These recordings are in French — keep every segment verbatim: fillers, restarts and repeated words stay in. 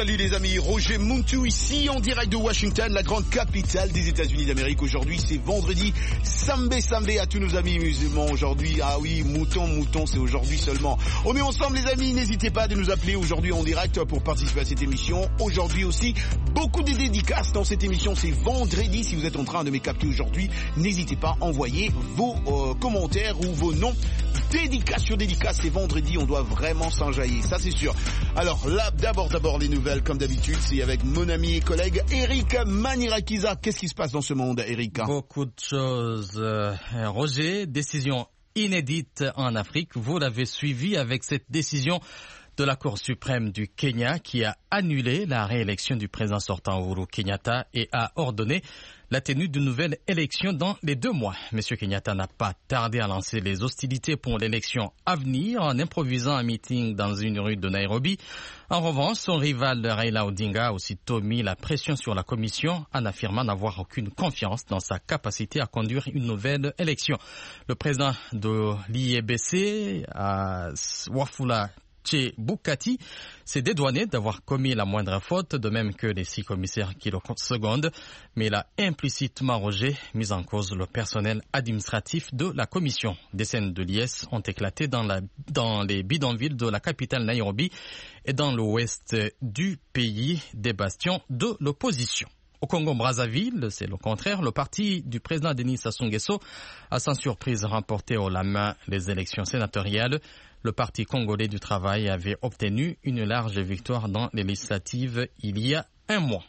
Salut les amis, Roger Muntu ici en direct de Washington, la grande capitale des États-Unis d'Amérique. Aujourd'hui c'est vendredi, Sambé Sambé à tous nos amis musulmans aujourd'hui. Ah oui, mouton, mouton, c'est aujourd'hui seulement. On est ensemble les amis, n'hésitez pas de nous appeler aujourd'hui en direct pour participer à cette émission. Aujourd'hui aussi, beaucoup de dédicaces dans cette émission, c'est vendredi. Si vous êtes en train de me capter aujourd'hui, n'hésitez pas à envoyer vos euh, commentaires ou vos noms. Dédicace sur dédicace, c'est vendredi, on doit vraiment s'enjailler, ça c'est sûr. Alors là, d'abord, d'abord les nouvelles, comme d'habitude, c'est avec mon ami et collègue Eric Manirakiza. Qu'est-ce qui se passe dans ce monde, Eric? Beaucoup de choses. Euh, Roger, décision inédite en Afrique. Vous l'avez suivi avec cette décision de la Cour suprême du Kenya qui a annulé la réélection du président sortant Uhuru Kenyatta et a ordonné la tenue d'une nouvelle élection dans les deux mois. Monsieur Kenyatta n'a pas tardé à lancer les hostilités pour l'élection à venir en improvisant un meeting dans une rue de Nairobi. En revanche, son rival Raila Odinga a aussitôt mis la pression sur la commission en affirmant n'avoir aucune confiance dans sa capacité à conduire une nouvelle élection. Le président de l'I E B C, Wafula Chebukati, s'est dédouané d'avoir commis la moindre faute, de même que les six commissaires qui le secondent, mais il a implicitement Roger mis en cause le personnel administratif de la commission. Des scènes de liesse ont éclaté dans, la, dans les bidonvilles de la capitale Nairobi et dans l'ouest du pays, des bastions de l'opposition. Au Congo-Brazzaville, c'est le contraire. Le parti du président Denis Sassou Nguesso a sans surprise remporté haut la main les élections sénatoriales. Le Parti congolais du travail avait obtenu une large victoire dans les législatives il y a un mois.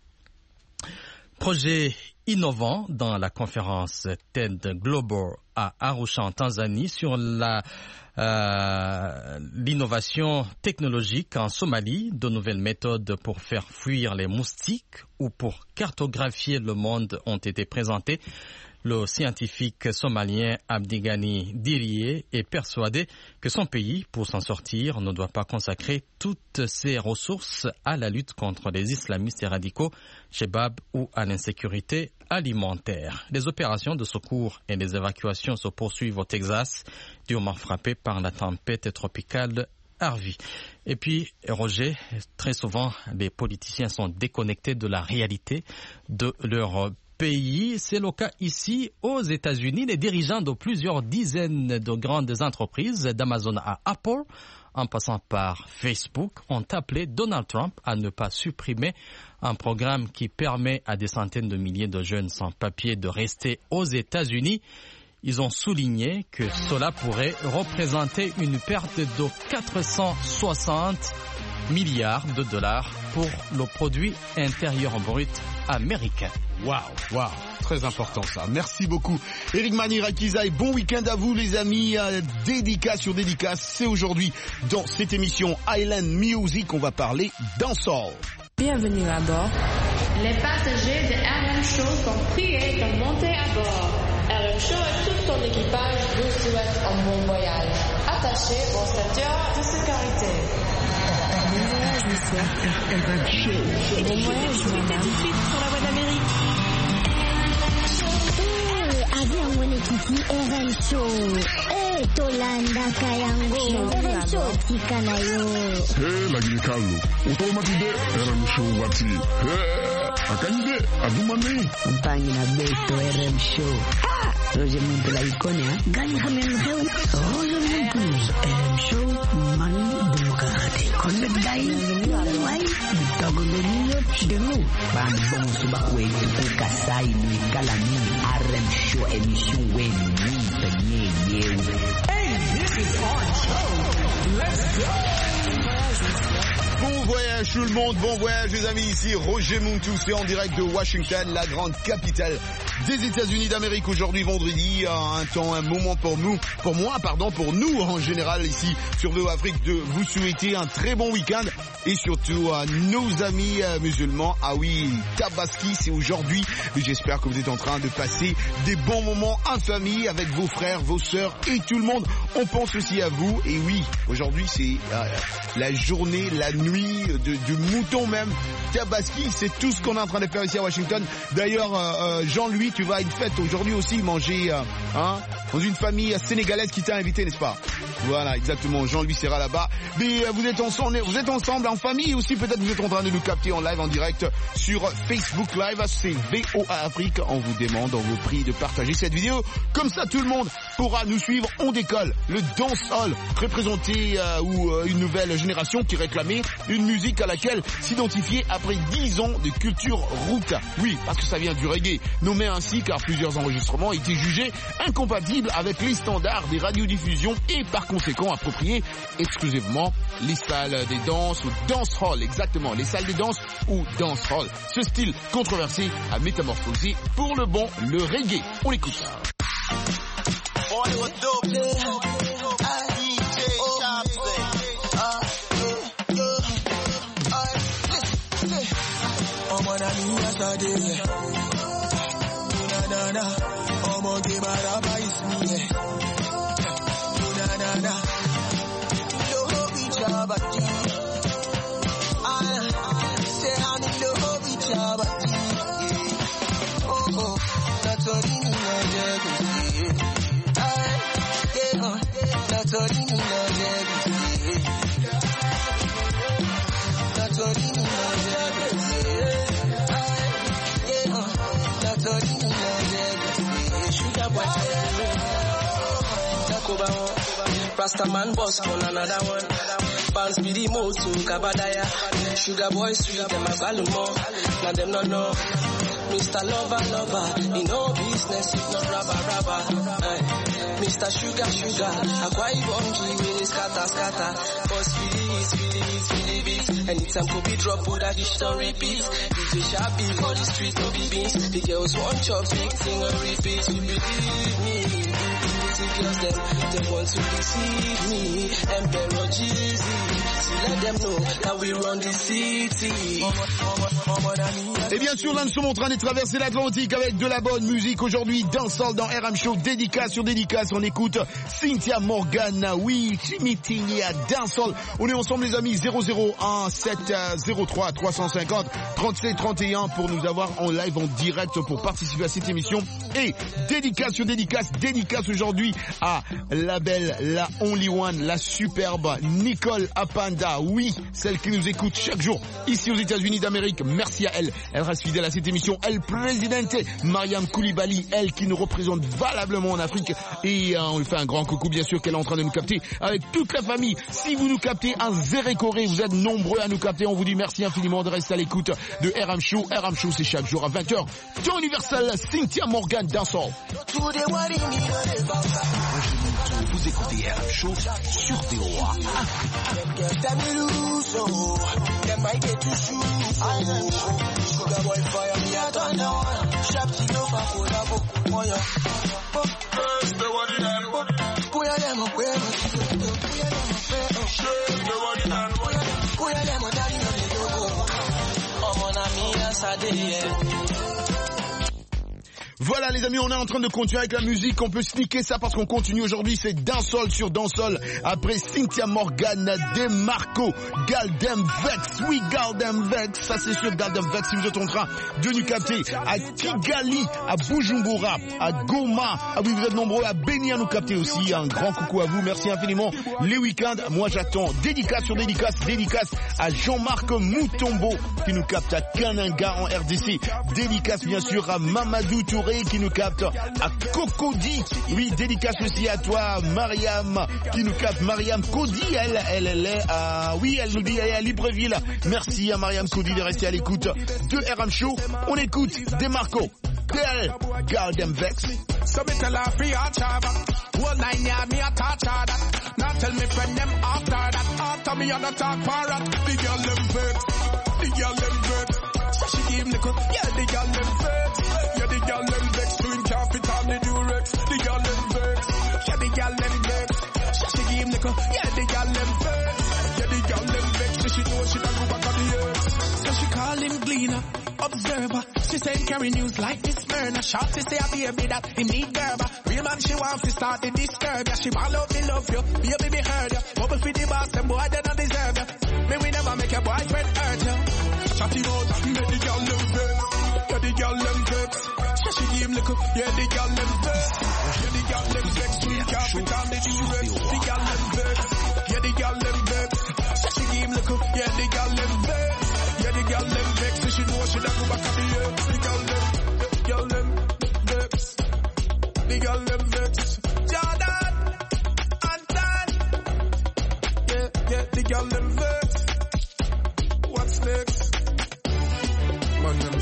Projet innovant dans la conférence TED Global à Arusha en Tanzanie sur la, euh, l'innovation technologique en Somalie, de nouvelles méthodes pour faire fuir les moustiques ou pour cartographier le monde ont été présentées. Le scientifique somalien Abdigani Diriye est persuadé que son pays, pour s'en sortir, ne doit pas consacrer toutes ses ressources à la lutte contre les islamistes et radicaux, Chebab ou à l'insécurité alimentaire. Les opérations de secours et les évacuations se poursuivent au Texas, durement frappé par la tempête tropicale Harvey. Et puis, Roger, très souvent, les politiciens sont déconnectés de la réalité de leur pays. C'est le cas ici aux États-Unis. Les dirigeants de plusieurs dizaines de grandes entreprises, d'Amazon à Apple, en passant par Facebook, ont appelé Donald Trump à ne pas supprimer un programme qui permet à des centaines de milliers de jeunes sans papier de rester aux États-Unis. Ils ont souligné que cela pourrait représenter une perte de quatre cent soixante milliards de dollars pour le produit intérieur brut américain. Waouh, waouh, très important ça. Merci beaucoup. Eric Manirakiza et bon week-end à vous les amis. Dédicace sur dédicace, c'est aujourd'hui dans cette émission Island Music, on va parler dancehall. Bienvenue à bord. Les passagers de R M Show sont priés de monter à bord. R M Show et tout son équipage vous souhaitent un bon voyage. Attachez vos ceintures de sécurité. Bon voyage, monsieur. Bon voyage, madame. Tout de suite sur la voie d'Amérique. Avion Wenekiti R M Show. Eh, Tolanda Kayango. R M Show, Tikanayo. Eh, lagi Carlo. Automatique R M Show wati. Eh, akanyide adumane. Compagnie na beto R M Show. Ah, Roger Muntu la icône, hein. Gani hamen heu. Roger Muntu R M Show mani demokrate. Konne dai. Wai, bitagolonyo chidemu. Ban bon suba kwenye ukasai ni kalami R M Show émission weni penye yewe. Hey, this is our show. Let's go. Bon voyage tout le monde, bon voyage les amis, ici Roger Muntu, c'est en direct de Washington, la grande capitale des États-Unis d'Amérique. Aujourd'hui vendredi, un temps, un moment pour nous, pour moi, pardon, pour nous en général ici sur V O Afrique, de vous souhaiter un très bon week-end et surtout à nos amis euh, musulmans. Ah oui, Tabaski, c'est aujourd'hui. J'espère que vous êtes en train de passer des bons moments en famille avec vos frères, vos sœurs et tout le monde. On pense aussi à vous. Et oui, aujourd'hui c'est euh, la journée, la nuit de, du mouton même. Tabaski, c'est tout ce qu'on est en train de faire ici à Washington. D'ailleurs, euh, Jean-Louis, tu vas à une fête aujourd'hui aussi, manger euh, hein, dans une famille sénégalaise qui t'a invité, n'est-ce pas? Voilà, exactement, Jean-Louis sera là-bas. Mais vous êtes ensemble, vous êtes ensemble en famille aussi, peut-être vous êtes en train de nous capter en live, en direct sur Facebook Live, c'est V O A Afrique. On vous demande, on vous prie de partager cette vidéo. Comme ça, tout le monde pourra nous suivre. On décolle. Le dancehall représenté euh, ou euh, une nouvelle génération qui réclamait une musique à laquelle s'identifier après dix ans de culture route. Oui, parce que ça vient du reggae, nommé ainsi car plusieurs enregistrements étaient jugés incompatibles avec les standards des radiodiffusions et par conséquent appropriés exclusivement les salles des danses ou dancehall, exactement, les salles des danses ou dancehall. Ce style controversé a métamorphosé pour le bon le reggae. On l'écoute. Rasta man boss on another one. Bounce be the mode to Kabadaya. Sugar boy sweet them a Galumo. Now them no know. Mister Lover Lover, he no business if not rubber rubber. Aye. Mister Sugar Sugar, a quiet bungee with his scatter scatter. Boss feelies, feelies, feelies. Anytime could be drop, put that dish on repeat. D J Shabby for the street no be beans. The girls want chop, big thing on repeat. You believe me? Girls them, they want to deceive me. Emperor Jeezy, so let them know that we run the city. Et bien sûr, là nous sommes en train de traverser l'Atlantique avec de la bonne musique. Aujourd'hui, dancehall dans R M Show, dédicace sur dédicace. On écoute Cynthia Morgan, oui, Chimitingia dancehall. On est ensemble les amis, zéro zéro un sept zéro trois trois cinq zéro trente-sept trente et un pour nous avoir en live, en direct pour participer à cette émission. Et dédicace sur dédicace, dédicace aujourd'hui à la belle, la only one, la superbe Nicole Apanda, oui, celle qui nous écoute chaque jour ici aux États-Unis d'Amérique. Merci à elle, elle reste fidèle à cette émission. Elle présidente Mariam Koulibaly, elle qui nous représente valablement en Afrique, et euh, on lui fait un grand coucou bien sûr qu'elle est en train de nous capter avec toute la famille. Si vous nous captez un Zéré Corée, vous êtes nombreux à nous capter, on vous dit merci infiniment de rester à l'écoute de R M Show. R M Show c'est chaque jour à vingt heures, temps universel. Cynthia Morgan dancehall. Vous écoutez R M Show sur T O A. Voilà les amis, on est en train de continuer avec la musique, on peut sneaker ça parce qu'on continue aujourd'hui, c'est dancehall sur dancehall. Après Cynthia Morgan, Demarco, Galdem Vex, oui Galdem Vex, ça c'est sûr Galdem Vex, si vous êtes en train de nous capter à Kigali, à Bujumbura, à Goma, ah oui vous êtes nombreux à Béni à nous capter aussi, un grand coucou à vous, merci infiniment. Les week-ends, moi j'attends, dédicace sur dédicace, dédicace à Jean-Marc Moutombo qui nous capte à Kananga en R D C, dédicace bien sûr à Mamadou Touré qui nous capte à Cocody. Oui, dédicace aussi à toi, Mariam, qui nous capte. Mariam Cody, elle, elle, elle est à, oui, elle nous dit, elle est à Libreville. Merci à Mariam Cody de rester à l'écoute de R M Show. On écoute Demarco, Del, Galdem Vex. So me tell her free her chava. Whole nine yard me a touch her that. Now tell me friend them after that. After me on the talk parrot. The girl them vex. The girl them vex. So she give nickel. Yeah, the girl them vex. Yeah, the girl them vex. Doing capital the durex. The girl them vex. Yeah, the girl them vex. So she give nickel. Yeah, the girl them vex. Yeah, the girl them vex. So she know she don't go back on the earth. So she call him Gleaner. Observer, she said carry news like this Myrna. Shot to say a baby that he need Gerber. Real man she want to start to disturb ya. She want love me love you, baby me heard ya. Bubble for the boss, them boy they don't deserve ya. Me we never make your boyfriend hurt ya. Chatting out, make the girl them vex. Yeah the girl them vex. She she give him little, yeah, the girl them vex. Yeah, the girl them vex, sweet capital, the G-Rex. The girl them vex, yeah, the girl them vex. So she give him little, yeah, the girl them vex. Yeah, the girl them vex, so she know she don't go back at the earth. The girl them, the girl them vex. The girl them vex. Jordan, Anton. Yeah, yeah, the girl them vex. What's next? Man, them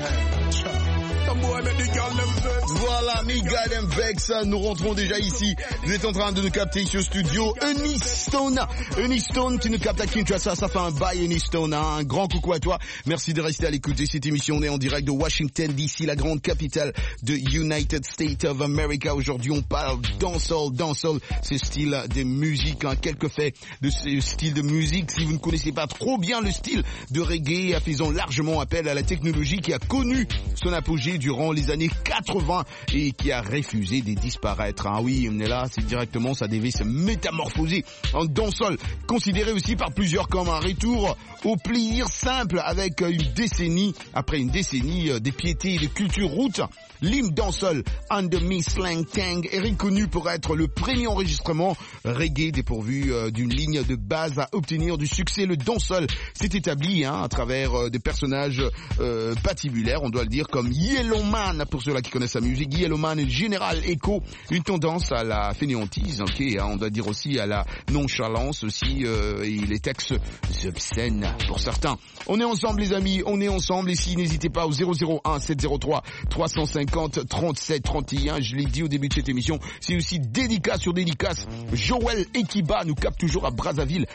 Voilà, Mega Dem Vex, nous rentrons déjà ici. Vous êtes en train de nous capter sur studio. Eunystone, Eunystone, tu nous captes à Kinshasa, ça fait un bail Eunystone, hein. Un grand coucou à toi. Merci de rester à l'écoute de cette émission. On est en direct de Washington D C, la grande capitale de United States of America. Aujourd'hui, on parle dancehall, dancehall, ce style de musique, hein. Quelques faits de ce style de musique. Si vous ne connaissez pas trop bien le style de reggae, faisons largement appel à la technologie qui a connu son apogée durant les années quatre-vingts et qui a refusé de disparaître. Ah oui, on est là, c'est directement, ça devait se métamorphoser en dancehall, considéré aussi par plusieurs comme un retour au plaisir simple avec une décennie, après une décennie de piété et de culture route. L'hymne dancehall Under Me Slang Tang est reconnu pour être le premier enregistrement reggae dépourvu euh, d'une ligne de base à obtenir du succès. Le dancehall s'est établi hein, à travers euh, des personnages euh, patibulaires, on doit le dire, comme Yellowman, pour ceux-là qui connaissent sa musique. Yellowman, Général Echo, une tendance à la fainéantise, ok, hein, on doit dire aussi à la nonchalance aussi, euh, et les textes obscènes pour certains. On est ensemble les amis, on est ensemble ici, n'hésitez pas au zéro zéro un sept zéro trois trois cent cinquante trente-sept trente et un, je l'ai dit au début de cette émission, c'est aussi dédicace sur dédicace. Joël Ekiba nous capte toujours à Brazzaville.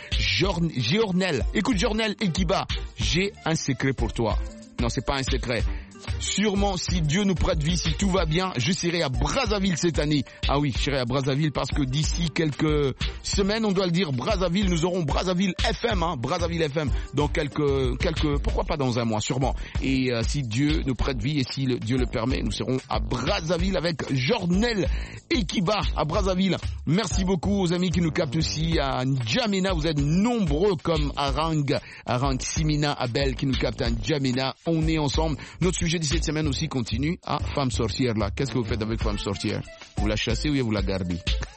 Journel, écoute Journel Ekiba, j'ai un secret pour toi. Non, c'est pas un secret. Sûrement, si Dieu nous prête vie, si tout va bien, je serai à Brazzaville cette année. Ah oui, je serai à Brazzaville parce que d'ici quelques semaines, on doit le dire, Brazzaville, nous aurons Brazzaville F M, hein, Brazzaville F M, dans quelques, quelques, pourquoi pas dans un mois, sûrement. Et euh, si Dieu nous prête vie et si le, Dieu le permet, nous serons à Brazzaville avec Jornel Ekiba à Brazzaville. Merci beaucoup aux amis qui nous captent aussi à N'Djamena. Vous êtes nombreux comme Arang, Arang Simina, Abel qui nous captent à N'Djamena. On est ensemble. Notre sujet de cette semaine aussi continue. Ah, femme sorcière là. Qu'est-ce que vous faites avec femme sorcière? Vous la chassez ou vous la gardez?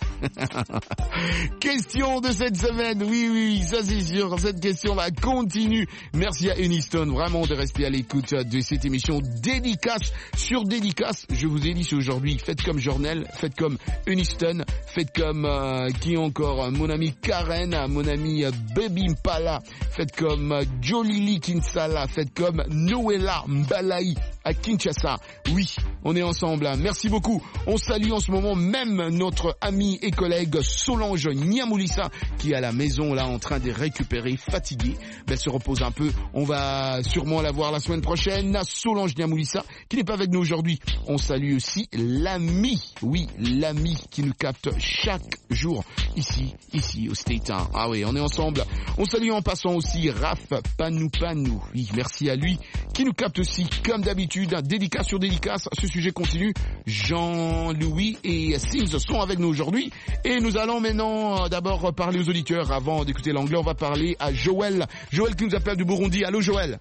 Question de cette semaine, oui, oui, ça c'est sûr, cette question va continuer. Merci à Eunystone, vraiment de rester à l'écoute de cette émission dédicace sur dédicace. Je vous ai dit c'est aujourd'hui, faites comme Journal, faites comme Eunystone, faites comme euh, qui encore, mon ami Karen, mon ami euh, Baby Mpala, faites comme euh, Jolili Kinsala, faites comme Noëlla Mbalaï à Kinshasa. Oui, on est ensemble, hein. Merci beaucoup. On salue en ce moment même notre ami et collègue Solange Niamoulissa qui est à la maison là en train de récupérer, fatiguée. Ben, elle se repose un peu. On va sûrement la voir la semaine prochaine. Solange Niamoulissa qui n'est pas avec nous aujourd'hui. On salue aussi l'ami, oui, l'ami qui nous capte chaque jour ici, ici au State. Ah oui, on est ensemble. On salue en passant aussi Raph Panou Panou. Oui, merci à lui qui nous capte aussi comme d'habitude. Dédicace sur dédicace. Ce sujet continue. Jean-Louis et Sims sont avec nous aujourd'hui. Et nous allons maintenant euh, d'abord parler aux auditeurs. Avant d'écouter l'anglais, on va parler à Joël. Joël qui nous appelle du Burundi. Allô Joël.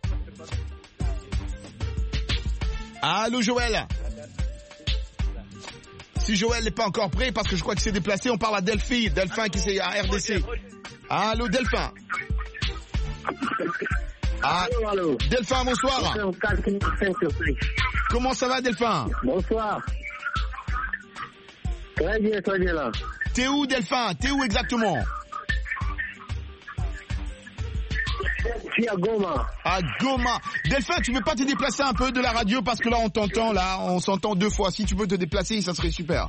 Allô Joël. Si Joël n'est pas encore prêt, parce que je crois qu'il s'est déplacé, on parle à Delphi. Delphin qui c'est à R D C. Allô Delphin. Ah, allô, allô. Delphin, bonsoir. Comment ça va Delphin? Bonsoir. Très bien, très bien là. T'es où Delphin? T'es où exactement? Je suis à Goma. À Goma. Delphin, tu peux pas te déplacer un peu de la radio parce que là on t'entend, là, on s'entend deux fois. Si tu peux te déplacer, ça serait super.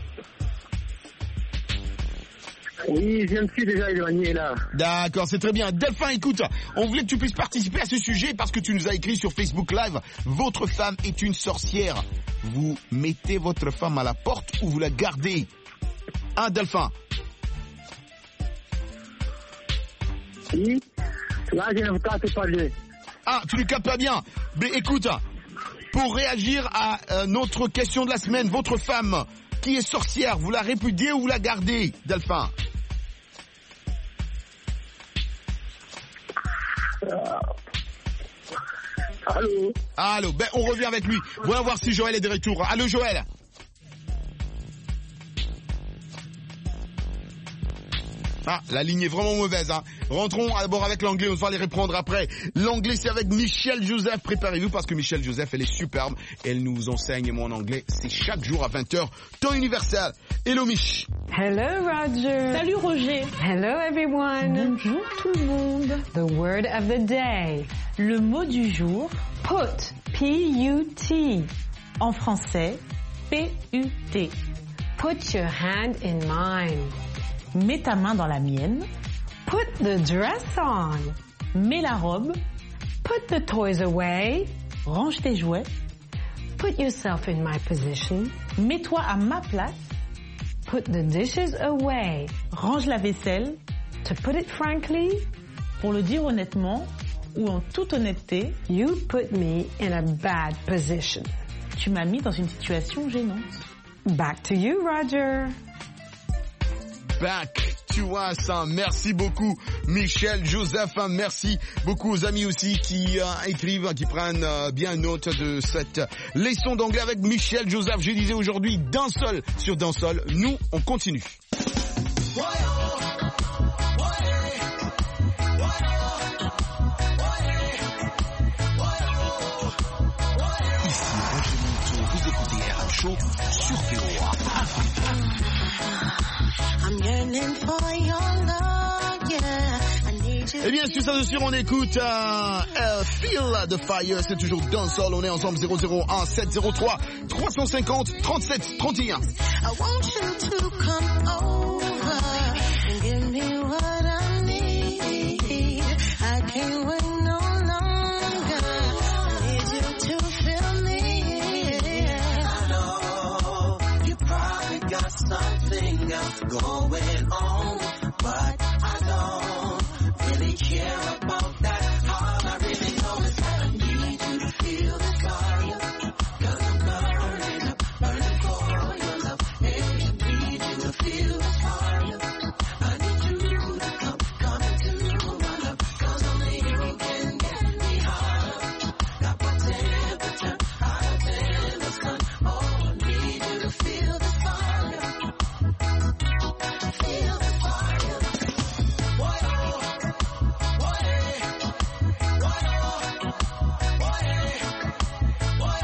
Oui, je me suis déjà éloigné là. D'accord, c'est très bien. Delphin, écoute, on voulait que tu puisses participer à ce sujet parce que tu nous as écrit sur Facebook Live. Votre femme est une sorcière. Vous mettez votre femme à la porte ou vous la gardez? Hein, Delphin? Oui, là je ne capte pas bien. Ah, tu ne captes pas bien. Mais écoute, pour réagir à euh, notre question de la semaine, votre femme qui est sorcière, vous la répudiez ou vous la gardez, Delphin? Allô. Allô. Ben, on revient avec lui. Voyons voir si Joël est de retour. Allô, Joël. Ah, la ligne est vraiment mauvaise, hein. Rentrons d'abord avec l'anglais, on va les reprendre après. L'anglais, c'est avec Michelle Joseph. Préparez-vous parce que Michelle Joseph, elle est superbe. Elle nous enseigne mon anglais. C'est chaque jour à vingt heures, temps universel. Hello, Mich. Hello, Roger. Salut, Roger. Hello, everyone. Bonjour, tout le monde. The word of the day. Le mot du jour. Put. P U T. En français, P U T. Put your hand in mine. Mets ta main dans la mienne. Put the dress on. Mets la robe. Put the toys away. Range tes jouets. Put yourself in my position. Mets-toi à ma place. Put the dishes away. Range la vaisselle. To put it frankly. Pour le dire honnêtement ou en toute honnêteté. You put me in a bad position. Tu m'as mis dans une situation gênante. Back to you, Roger. Back to us, hein. Merci beaucoup Michel Joseph, hein. Merci beaucoup aux amis aussi qui euh, écrivent, qui prennent euh, bien note de cette leçon d'anglais avec Michel Joseph. Je disais aujourd'hui d'un seul sur d'un seul. Nous, on continue. Ici Roger Monteau, vous écoutez R M Show sur V O A. Et bien sûr, ça de sûr, on écoute euh, euh, Feel the Fire, c'est toujours Dancehall, on est ensemble zéro zéro un sept zéro trois trois cent cinquante trente-sept trente et un. I want you to come over and give me what I need. I can't wait no longer. I need you to feel me. I know you probably got something else going on, but I don't really care about that. All I really know is that I need you to feel the fire. Cause I'm burning up, burning for your love. Hey, I need you to feel the fire. I need you to come, come into my love. Cause only you can get me higher. Got my temperature higher than the sun. Oh, I need you to feel the fire. Feel the fire. Boy, oh, boy, boy, oh, boy, boy, oh, boy,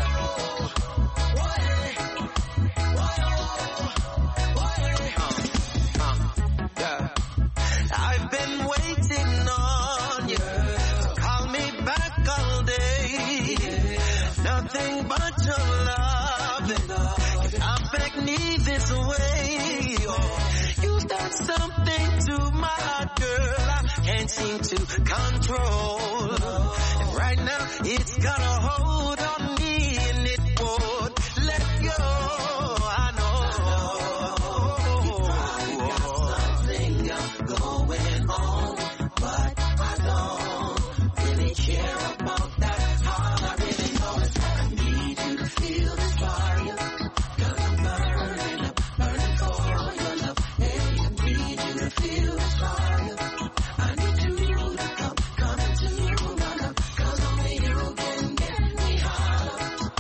boy, oh, boy. Yeah. I've been waiting on you to call me back all day. Nothing but your love can affect me this way. Oh, you've done something to my heart, girl, I can't seem to control. And right now it's got a hold on me and it won't let go. I know you probably got something else going on, but I don't really care about that. All I really know is that I need you to feel this fire. Cause I'm burning up, burning for your love. Hey, I need you to feel this fire. I need you to come, come into my love. Cause only you can get me higher.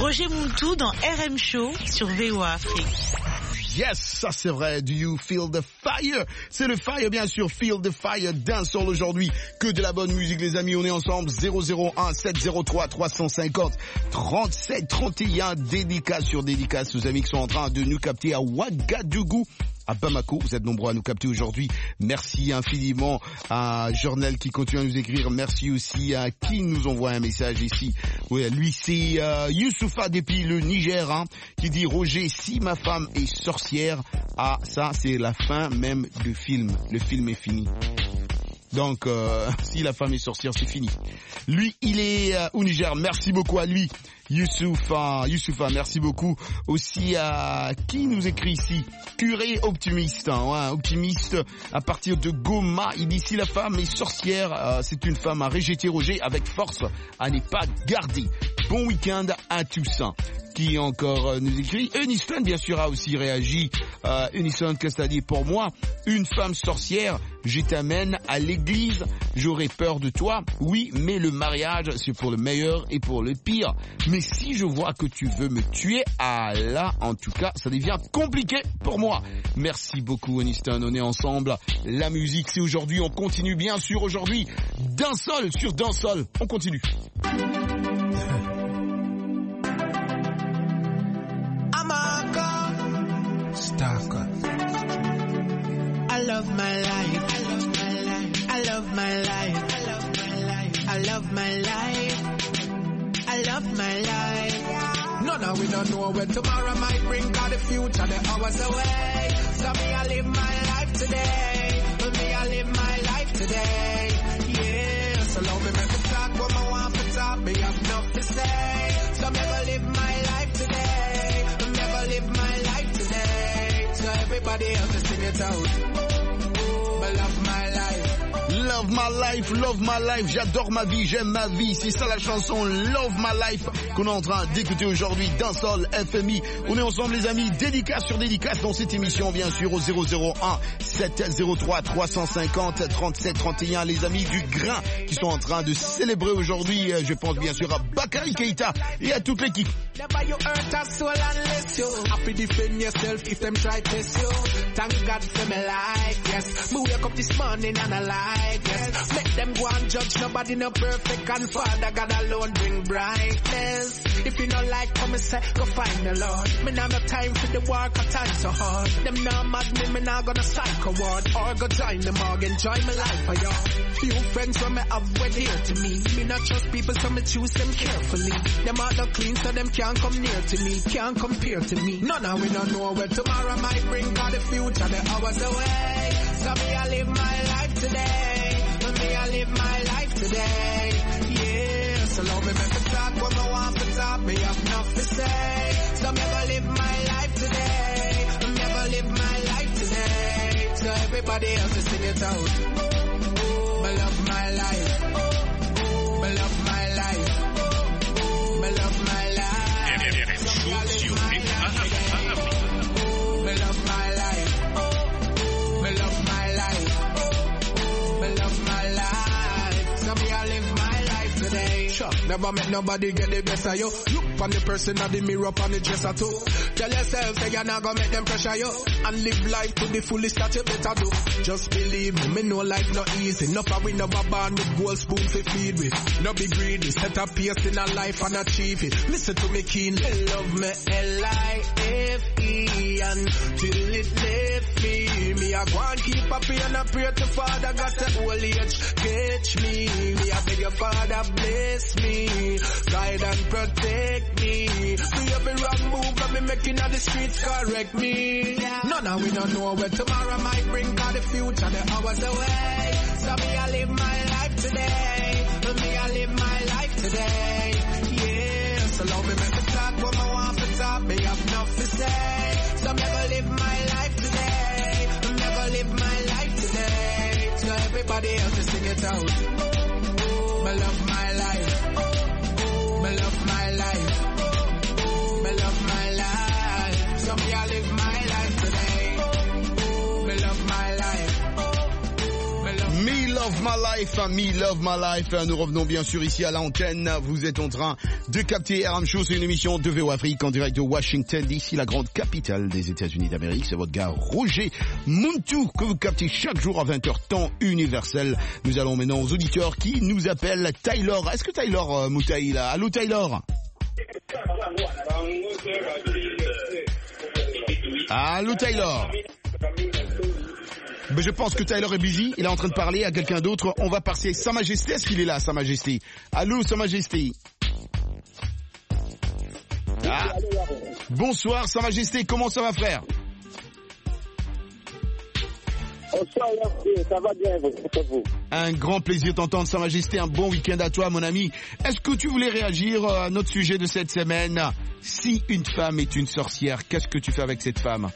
Roger Muntu dans R M Show sur V O A Afrique. Yes, ça c'est vrai. Do you feel the fire? C'est le fire, bien sûr. Feel the fire dancehall aujourd'hui. Que de la bonne musique, les amis. On est ensemble. zéro zéro un sept zéro trois trois cent cinquante trente-sept trente et un. Dédicace sur dédicace aux amis qui sont en train de nous capter à Ouagadougou, à Bamako. Vous êtes nombreux à nous capter aujourd'hui. Merci infiniment à Journal qui continue à nous écrire. Merci aussi à qui nous envoie un message ici. Oui, lui c'est euh, Youssoufa depuis le Niger, hein, qui dit Roger, si ma femme est sorcière, ah ça c'est la fin même du film. Le film est fini. Donc euh, si la femme est sorcière, c'est fini. Lui, il est euh, au Niger. Merci beaucoup à lui. Youssoufa, Youssoufa, merci beaucoup. Aussi à qui nous écrit ici? Curé optimiste, hein, ouais, optimiste à partir de Goma. Il dit si la femme est sorcière, euh, c'est une femme à rejeter Roger avec force, à ne pas garder. Bon week-end à tous. Qui encore euh, nous écrit? Unison bien sûr a aussi réagi. Euh, Unison, qu'est-ce que ça dit pour moi? Une femme sorcière, je t'amène à l'église, j'aurais peur de toi. Oui, mais le mariage c'est pour le meilleur et pour le pire. Mais si je vois que tu veux me tuer, ah là, en tout cas, ça devient compliqué pour moi. Merci beaucoup, Aniston. On est ensemble. La musique, c'est aujourd'hui. On continue, bien sûr, aujourd'hui. Dancehall sur Dancehall. On continue. Stalker. I love my life. I love my life. I love my life. I love my life. I love my life. I love my life. No, no, we don't know where tomorrow might bring, cause the future, the hours away. So me, I live my life today. For me, I live my life today. Yeah, so love me, make me talk what I want to talk. Me have enough to say. So me, I live my life today. I never live my life today. So everybody else just sing it out. I love my life. Love my life, love my life, j'adore ma vie, j'aime ma vie, c'est ça la chanson Love my life qu'on est en train d'écouter aujourd'hui dans Sol F M I. On est ensemble les amis, dédicace sur dédicace dans cette émission bien sûr au zéro zéro un sept zéro trois trois cent cinquante trente-sept trente et un, les amis du grain qui sont en train de célébrer aujourd'hui, je pense bien sûr à Bakary Keita et à toute l'équipe. Never you hurt a soul unless you happy defend yourself if them try test you. Thank God for me life, yes. Me wake up this morning and I like, yes. Make them go and judge, nobody no perfect and Father God alone bring brightness. If you don't like come and say, go find the Lord. Me now no time for the work, a time so hard. Them now mad me, me now gonna psycho ward. Or go join them or enjoy my life for y'all. Few friends from me have went here to me. Me not trust people so me choose them carefully. Them are not clean so them can't come near to me, can't compare to me. No, no, we don't know where tomorrow might bring, cause the future, the hours away. So me, I live my life today. For me, I live my life today. Yeah, so love me, make me talk what I want to talk. Me have enough to say. So me, I live my life today. I never live my life today. So everybody else just sing it out. I love my life. I love my life. I love my life. Never make nobody get the best of you. Look on the person of the mirror on the dresser too. Tell yourself that you're not gonna make them pressure you. And live life to the fullest that you better do. Just believe me, me know life not easy. No for we never born with gold spoon to feed with. No be greedy, set a pace in a life and achieve it. Listen to me keenly. Love me L I F E until it left me. Me I go and keep up and I pray to Father got the old age catch me. Me I beg your Father bless me. Guide and protect me. We every wrong move and me making on the streets correct me. Yeah. No, no, we don't know where tomorrow might bring, cause the future, the hours away. So me, I live my life today. Me, I live my life today. Yeah, so love me, make me talk what I want to talk. Me have enough to say. So me, I live my life today. I never live my life today. So everybody else just sing it out. I love my life. I love my life. I love my life. So me, I live my life today. I love my life. Love My Life, Me Love My Life. Nous revenons bien sûr ici à l'antenne. Vous êtes en train de capter R M Show. C'est une émission de V O Afrique en direct de Washington D C, la grande capitale des États-Unis d'Amérique. C'est votre gars Roger Muntu que vous captez chaque jour à vingt heures temps universel. Nous allons maintenant aux auditeurs qui nous appellent. Taylor. Est-ce que Taylor euh, Moutaï là? Allô Taylor? Allô Taylor? Mais je pense que Taylor est busy, il est en train de parler à quelqu'un d'autre. On va passer Sa Majesté, est-ce qu'il est là, Sa Majesté? Allô, Sa Majesté? Ah. Bonsoir, Sa Majesté, comment ça va, frère? Bonsoir, ça va bien, vous? Un grand plaisir d'entendre, Sa Majesté, un bon week-end à toi, mon ami. Est-ce que tu voulais réagir à notre sujet de cette semaine? Si une femme est une sorcière, qu'est-ce que tu fais avec cette femme?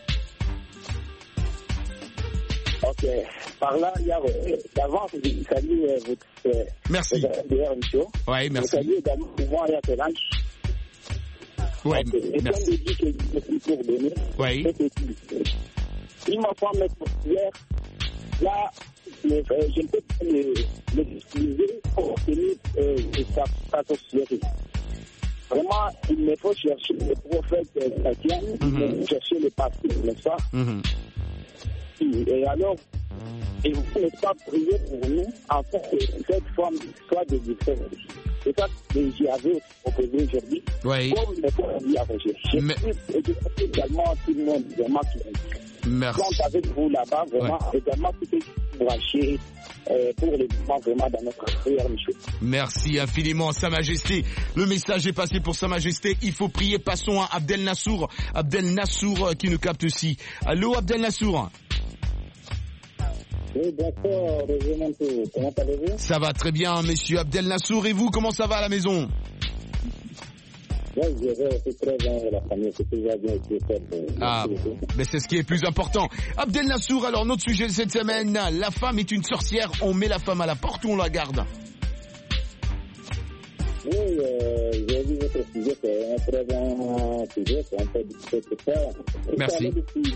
Ok, par là, il y a d'avant, je salue votre euh, merci. Show. Oui, merci. Je salue également souvent à Telange. Oui, okay. merci. Et dit que je suis pour donner, oui. Il m'a fait mettre hier, là, le, euh, je ne peux pas le, le utiliser pour obtenir euh, sa, sa société. Vraiment, il me faut chercher le prophète chrétien, euh, mm-hmm. il faut chercher le pasteur, n'est-ce pas? Mm-hmm. Et alors, et vous n'êtes pas prier pour nous, en fait, que cette femme soit de différence. C'est ça que j'avais proposé aujourd'hui. Oui. Comme ne pas dire à Roger. Je suis également tout le monde, vraiment, qui merci. compte avec vous là-bas, vraiment, ouais. également, tout est branché euh, pour les mouvements vraiment dans notre prière, Michel. Merci infiniment, Sa Majesté. Le message est passé pour Sa Majesté. Il faut prier. Passons à Abdel Nassour. Abdel Nassour qui nous capte aussi. Allô, Abdel Nassour? Oui, bonsoir, Roger Muntu. Comment allez-vous? Ça va très bien, monsieur Abdel Nassour. Et vous, comment ça va à la maison? Oui, je vais, c'est très bien, la famille, c'est toujours bien. Ah, mais c'est ce qui est plus important. Abdel Nassour, alors notre sujet de cette semaine, la femme est une sorcière, on met la femme à la porte ou on la garde? Oui, euh, j'ai vu votre sujet, c'est un très bon sujet, c'est un peu difficile de faire. Merci.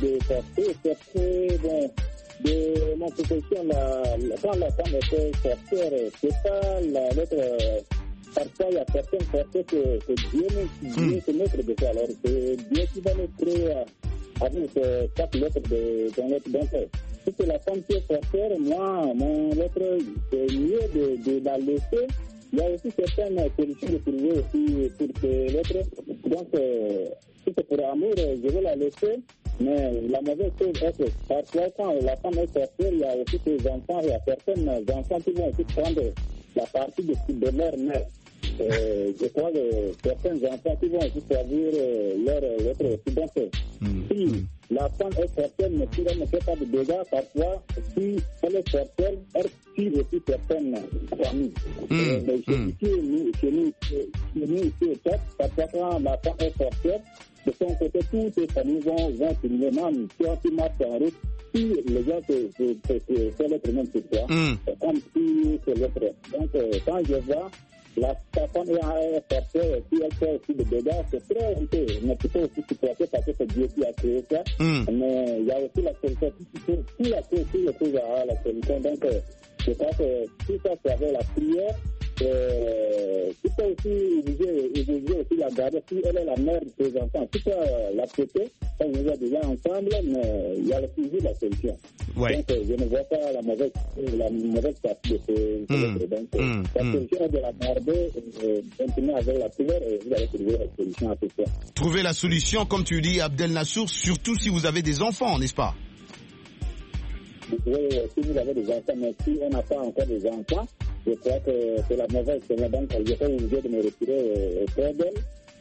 C'est bon. De mon position, la, la, quand la femme était sorcière, c'est pas la lettre. Parfois, il y a certaines sorcières que, que Dieu nous se mettre de ça. Alors, c'est Dieu qui va nous créer avec chaque lettre de, dans notre dentaire. Si c'est la femme qui est sorcière, moi, mon lettre, c'est mieux de, de la laisser. Il y a aussi certaines solutions de trouver aussi pour ces lettres. Donc, euh, si c'est pour amour, je vais la laisser. Mais la mauvaise chose est que parfois, quand la femme est sorcière, il y a aussi des enfants, il y a certains enfants qui vont aussi prendre la partie de, de leur mère. Euh, je crois que certains enfants qui vont aussi servir euh, leur lettre aussi. Donc, mmh. si la femme est sorcière, mais si elle ne fait pas de dégâts, parfois, si elle est sorcière, elle tue aussi certaines familles. Mmh. Euh, mais chez mmh. nous, chez nous, chez nous, ici au Tchad, parfois quand la femme est sorcière, de son côté, toutes les familles vont, vont finir, même si on marche en route, si les gens font l'être même sur toi, mm. c'est comme si c'est l'être. Donc, euh, quand je vois la femme est sorcière, si elle fait aussi des dégâts, c'est très honteux. Mais tu peux aussi supporter parce que c'est Dieu qui a créé ça. Mm. Mais il y a aussi la solution. Tout la chose, tout le chose a la solution. Donc, euh, je crois que tout ça, c'est avec la prière. Euh, tu peux aussi exiger aussi la garder si elle est la mère de tes enfants. Tu peux la traiter, on vous a déjà ensemble, mais il y a toujours la solution. Ouais. Donc, je ne vois pas la mauvaise, la mauvaise partie de ce mmh. Donc, mmh. la solution est de la garder, euh, continuer avec la prière et vous allez trouver la solution à tout ça. Trouver la solution, comme tu dis, Abdel Nassour, surtout si vous avez des enfants, n'est-ce pas? Oui, si vous avez des enfants, mais si on n'a pas encore des enfants, je crois que c'est la mauvaise semaine. Donc, je vais obligé de me retirer auprès d'elle.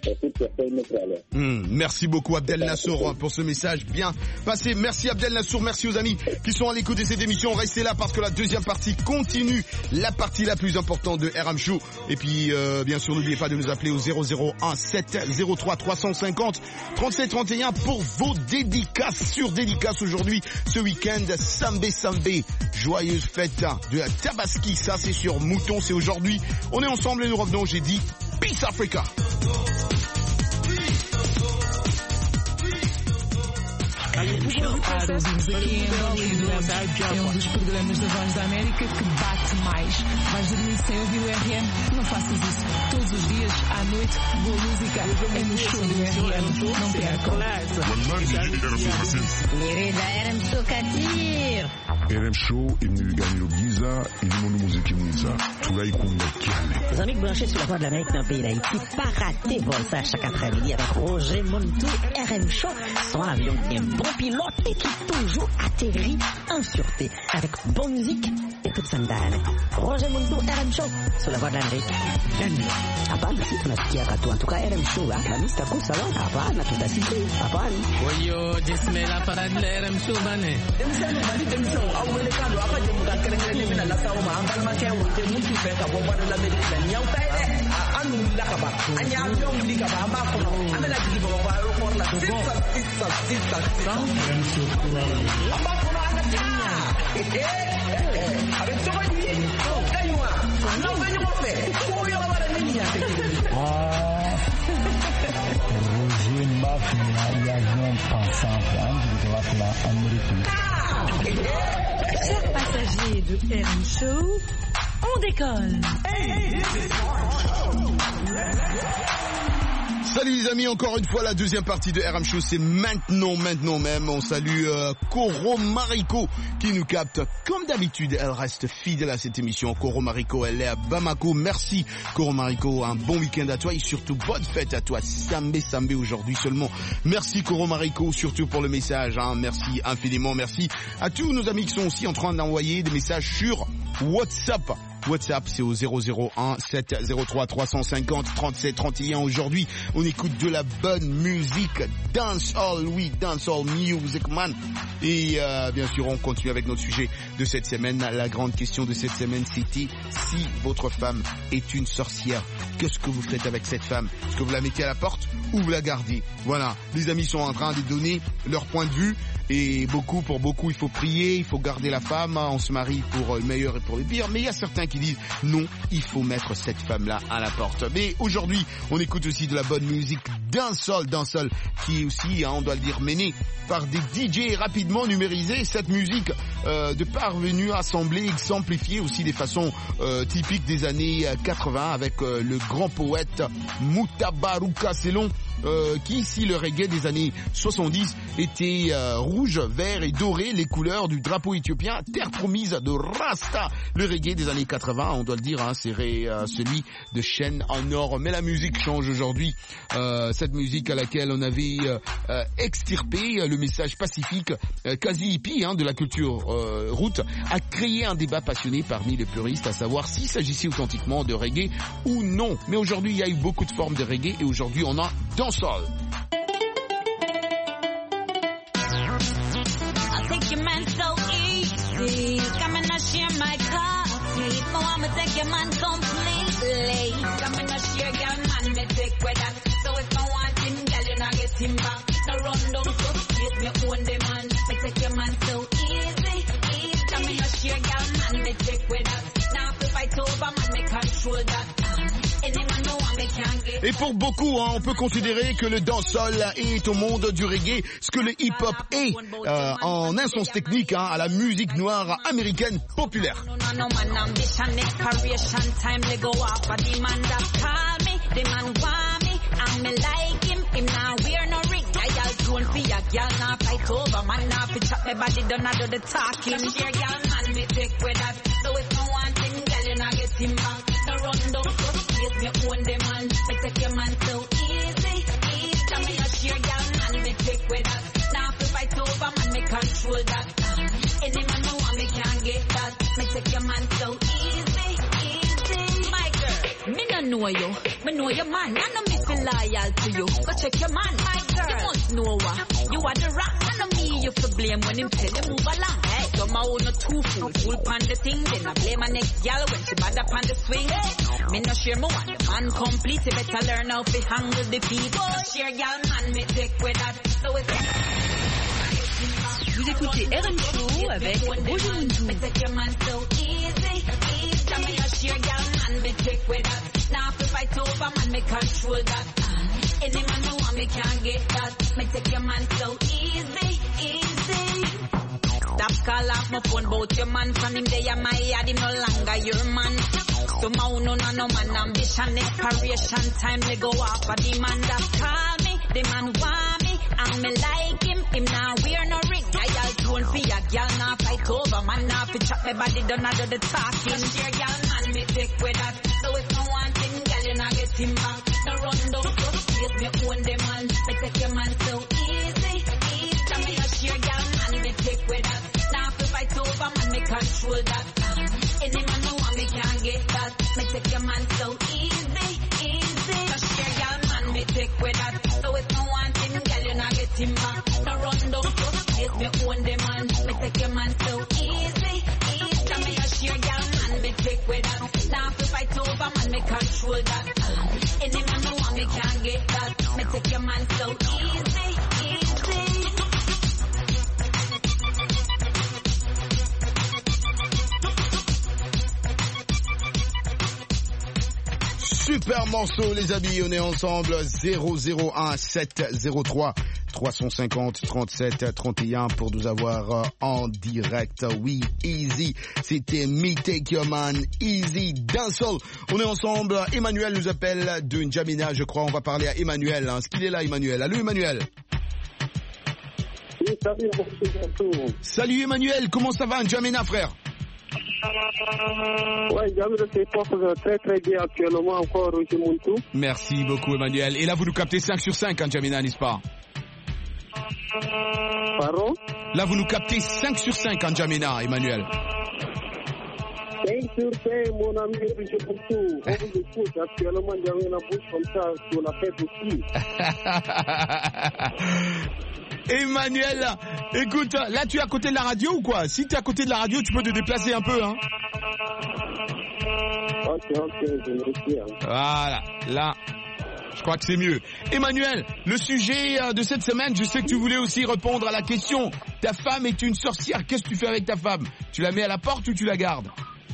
Mmh, merci beaucoup Abdel Nassour pour ce message bien passé. Merci Abdel Nassour, merci aux amis qui sont à l'écoute de cette émission. Restez là parce que la deuxième partie continue, la partie la plus importante de R M Show. Et puis euh, bien sûr n'oubliez pas de nous appeler au zéro zéro un sept zéro trois trois cent cinquante trente-sept trente et un pour vos dédicaces. Sur dédicace aujourd'hui ce week-end, Sambé Sambé, joyeuse fête de la Tabaski. Ça c'est sur Mouton, c'est aujourd'hui. On est ensemble et nous revenons, j'ai dit Peace Africa. Ouvimos aqui em Angola, é um dos programas da Voz da América que bate mais. Vais dormir sem ouvir o R M? Não faças isso. Todos os dias, à noite, boa música é no show do R M. Não percam. Querida, R M Show Katir. R M Show imeganyiro bwiza irimo n'umuziki mwiza turayikunda cyane. Les amis branchés sur la voix de l'Amérique dans le pays d'Haïti, pas raté vol ça chaque après-midi avec Roger Montou, R M Show, son avion bien bon pilote et qui toujours atterrit en sûreté avec bonne musique et toute sandale. Roger Montou, R M Show, sur la voix de l'Amérique. La nuit. Hapana, si tunasikia katu. En tout cas, R M Show, la mista kusa wa. Hapana, tutasikia. Hapana. Wayo, jismela para de R M Show bane. Demsano bali demsano. Awele kando apa jemu kan keren keren mina la sawo ma ambal ma kewo te mutu fe ka bo bado la medina nyaw tay de anu la ka ba anya avion li ka ba ma ko anda la jigi bo ba ro for la sista sista sista amba ko anda tinya eh avec to bani kaywa no venyo mo fe ko yo la bara niña ah Roger Mafia y avion pensant de droite là Amérique. Chers passagers de R M Show, on décolle. Salut les amis, encore une fois la deuxième partie de R M Show, c'est maintenant, maintenant même. On salue euh, Coro Mariko qui nous capte. Comme d'habitude, elle reste fidèle à cette émission. Coro Mariko, elle est à Bamako. Merci Coro Mariko, un bon week-end à toi et surtout bonne fête à toi. Sambé Sambé aujourd'hui seulement. Merci Coro Mariko, surtout pour le message. Hein. Merci infiniment, merci à tous nos amis qui sont aussi en train d'envoyer des messages sur WhatsApp. WhatsApp, c'est au zéro zéro un sept zéro trois trois cent cinquante trente-sept trente et un. Aujourd'hui, on écoute de la bonne musique, dancehall, oui, dancehall music man. Et euh, bien sûr, on continue avec notre sujet de cette semaine. La grande question de cette semaine, c'était si votre femme est une sorcière, qu'est-ce que vous faites avec cette femme? Est-ce que vous la mettez à la porte ou vous la gardez? Voilà, les amis sont en train de donner leur point de vue. Et beaucoup, pour beaucoup, il faut prier, il faut garder la femme, hein, on se marie pour le meilleur et pour le pire. Mais il y a certains qui disent non, il faut mettre cette femme-là à la porte. Mais aujourd'hui, on écoute aussi de la bonne musique dancehall, dancehall, qui est aussi, hein, on doit le dire, menée par des D J rapidement numérisés. Cette musique euh, de parvenue, assemblée, exemplifiée aussi des façons euh, typiques des années quatre-vingts avec euh, le grand poète Mutabaruka Selon. Euh, qui, si le reggae des années soixante-dix était euh, rouge, vert et doré, les couleurs du drapeau éthiopien, terre promise de Rasta. Le reggae des années quatre-vingts, on doit le dire, hein, c'est euh, celui de chaîne en or. Mais la musique change aujourd'hui. Euh, cette musique à laquelle on avait euh, euh, extirpé le message pacifique, euh, quasi hippie, hein, de la culture euh, route, a créé un débat passionné parmi les puristes, à savoir s'il s'agissait authentiquement de reggae ou non. Mais aujourd'hui, il y a eu beaucoup de formes de reggae et aujourd'hui, on a dancehall. I'll take your man so easy. Come and share my coffee. No, I'ma take your man completely. Come and share your man, me take with that. So if I want him, girl, you not get him back. No run down so get me own the man. Me take your man so easy, easy. Come and share your man, me take with that. Now if I fight over, man, me control that. Any man no one me can't get. Et pour beaucoup, hein, on peut considérer que le dancehall est au monde du reggae ce que le hip-hop est euh, en instance technique, hein, à la musique noire américaine populaire. Me own the man, me take your man so easy, easy. Tell me a share girl man, me take with that. Now if I fight over man, me control that. Any man no want me can't get that. Me take your man so easy, easy. My girl, me no know you, me know your man. I know me feel loyal to you. Go check your man, my girl. You must know what you are the rock. I know me you for blame when him tell you move along. Hey, so my own no two fool, fool pan the thing. Then I blame my next gal when she bad up on the swing. Hey, me no share me one. The man complete, you better learn how to handle the people. Share gal man, me take with that. So it's Vous écoutez R M Show avec Roger Montou. Me take your man so easy, easy. Tell me a share gal man, me take with that. Now if I fight over man, me control that. Any man who want me can't get that. Me take your man so easy, easy. Stop call off my phone about your man. From him there my yard, him no longer your man. Somehow no no no man ambition, expiration time. Me go off a demand that call me. The man want me, and me like him. Him now wear no ring. I tone for your girl now fight over. Man now fi chop me body done I do the talking. Just your girl man me take with that. So if no want him, girl you not get him back. No run down, just face me own the man. Me take your man so easy, easy. Tell me just your girl man me take with that. Now fi fight over man me control that. Any man who want me can't get that. Me take your man so easy, easy. Just your girl man me take with that. So if no want him, girl you not get him back. No run down, just face me own the man. Me take your man so easy, easy. Tell me just your girl man me take with that. Now fi fight over man me control that. Any man who want me can't get that. Me take your man so easy, easy. Super morceau les amis, on est ensemble. Zéro zéro un sept zéro trois trois cent cinquante trente-sept trente et un pour nous avoir en direct. Oui, Easy, c'était Me Take Your Man, Easy Dancehall. On est ensemble. Emmanuel nous appelle de N'Djamena, je crois. On va parler à Emmanuel. Est-ce qu'il est là, Emmanuel? Allô, Emmanuel? Oui, salut, bonjour. Salut Emmanuel, comment ça va, N'Djamena, frère? Ouais, N'Djamena se porte très très bien actuellement encore au Montou. Merci beaucoup, Emmanuel. Et là, vous nous captez cinq sur cinq, hein, N'Djamena, n'est-ce pas? Pardon? Là, vous nous captez cinq sur cinq, hein, N'Djamena, Emmanuel. cinq sur cinq, mon ami, je Montou. On vous écoute actuellement, N'Djamena bouge comme ça sur la fête aussi. Emmanuel, écoute, là tu es à côté de la radio ou quoi? Si tu es à côté de la radio, tu peux te déplacer un peu, hein? Ok, ok, je me retire. Voilà, là, je crois que c'est mieux. Emmanuel, le sujet de cette semaine, je sais que tu voulais aussi répondre à la question. Ta femme est une sorcière, qu'est-ce que tu fais avec ta femme? Tu la mets à la porte ou tu la gardes?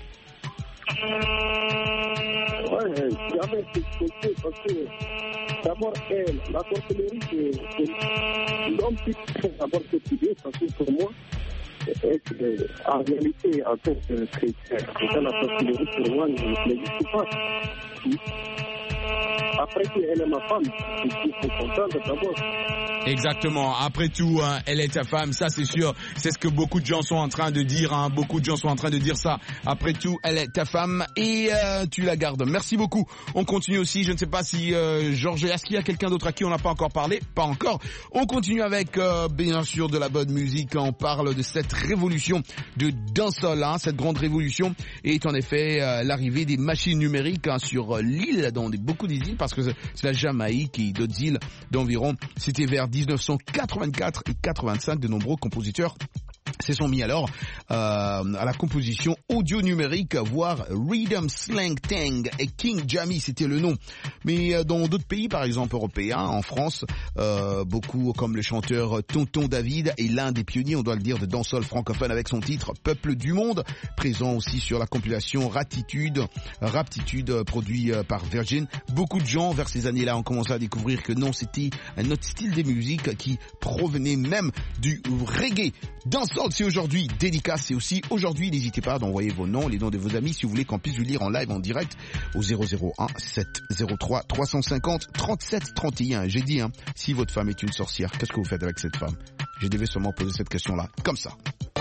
Ouais, jamais c'est possible parce que d'abord, elle, la sorcellerie, c'est l'homme qui fait d'abord cette idée, parce que pour moi, est en réalité, en tant que chrétien, la sorcellerie, pour moi, n'existe pas. Après tout, elle est ma femme, je suis content d'abord. Exactement. Après tout, hein, elle est ta femme, ça c'est sûr. C'est ce que beaucoup de gens sont en train de dire. Hein. Beaucoup de gens sont en train de dire ça. Après tout, elle est ta femme et euh, tu la gardes. Merci beaucoup. On continue aussi. Je ne sais pas si euh, Georges, est-ce qu'il y a quelqu'un d'autre à qui on n'a pas encore parlé? Pas encore. On continue avec euh, bien sûr de la bonne musique. On parle de cette révolution de dancehall. Hein. Cette grande révolution est en effet euh, l'arrivée des machines numériques hein, sur l'île, dans des, beaucoup des îles, parce que c'est la Jamaïque et d'autres îles d'environ. C'était vers dix-neuf cent quatre-vingt-quatre et quatre-vingt-cinq, de nombreux compositeurs se sont mis alors euh, à la composition audio numérique, voire Rhythm Slang Tang et King Jammy, c'était le nom. Mais euh, dans d'autres pays, par exemple européens, en France, euh, beaucoup comme le chanteur Tonton David est l'un des pionniers, on doit le dire, de dancehall francophone avec son titre Peuple du Monde, présent aussi sur la compilation Ratitude, Raptitude produit par Virgin. Beaucoup de gens vers ces années-là ont commencé à découvrir que non, c'était un autre style de musique qui provenait même du reggae. Dancehall, c'est aujourd'hui dédicace, c'est aussi aujourd'hui, n'hésitez pas d'envoyer vos noms, les noms de vos amis si vous voulez qu'on puisse vous lire en live, en direct au zéro zéro un sept zéro trois trois cent cinquante trente-sept trente et un. J'ai dit, hein, si votre femme est une sorcière, qu'est-ce que vous faites avec cette femme? Je devais seulement poser cette question-là, comme ça.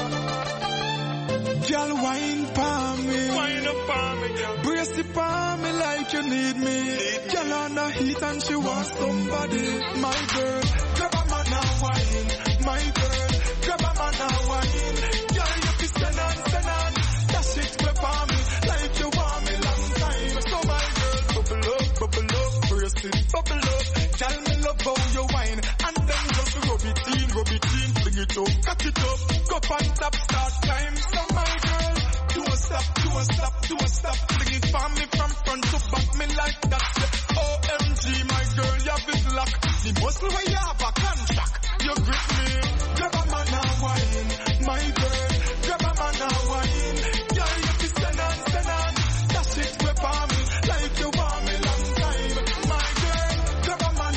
Girl, wine pa me, wine up pa me, girl. Brace it pa me like you need me. Girl on the heat and she wants somebody. My girl, grab a man and wine. My girl, grab a man and wine. Girl, you fi send on, send on. That shit grab on me like you want me long time. So my girl, bubble up, bubble up, brace it, bubble up. Tell me love how you wine, and then just rub it in, rub it in, fling it up, cut it up, go on top, start time. So my girl, don't stop, don't stop, don't stop, fling it for me from front to back, me like that. O M G, my girl, you have it locked. The muscle where you have a contract, you grip me. Grab a man and wine, my girl, grab a man and wine. Girl, you fi send on, send on, that shit grip on me like you want me long time. My girl, grab a man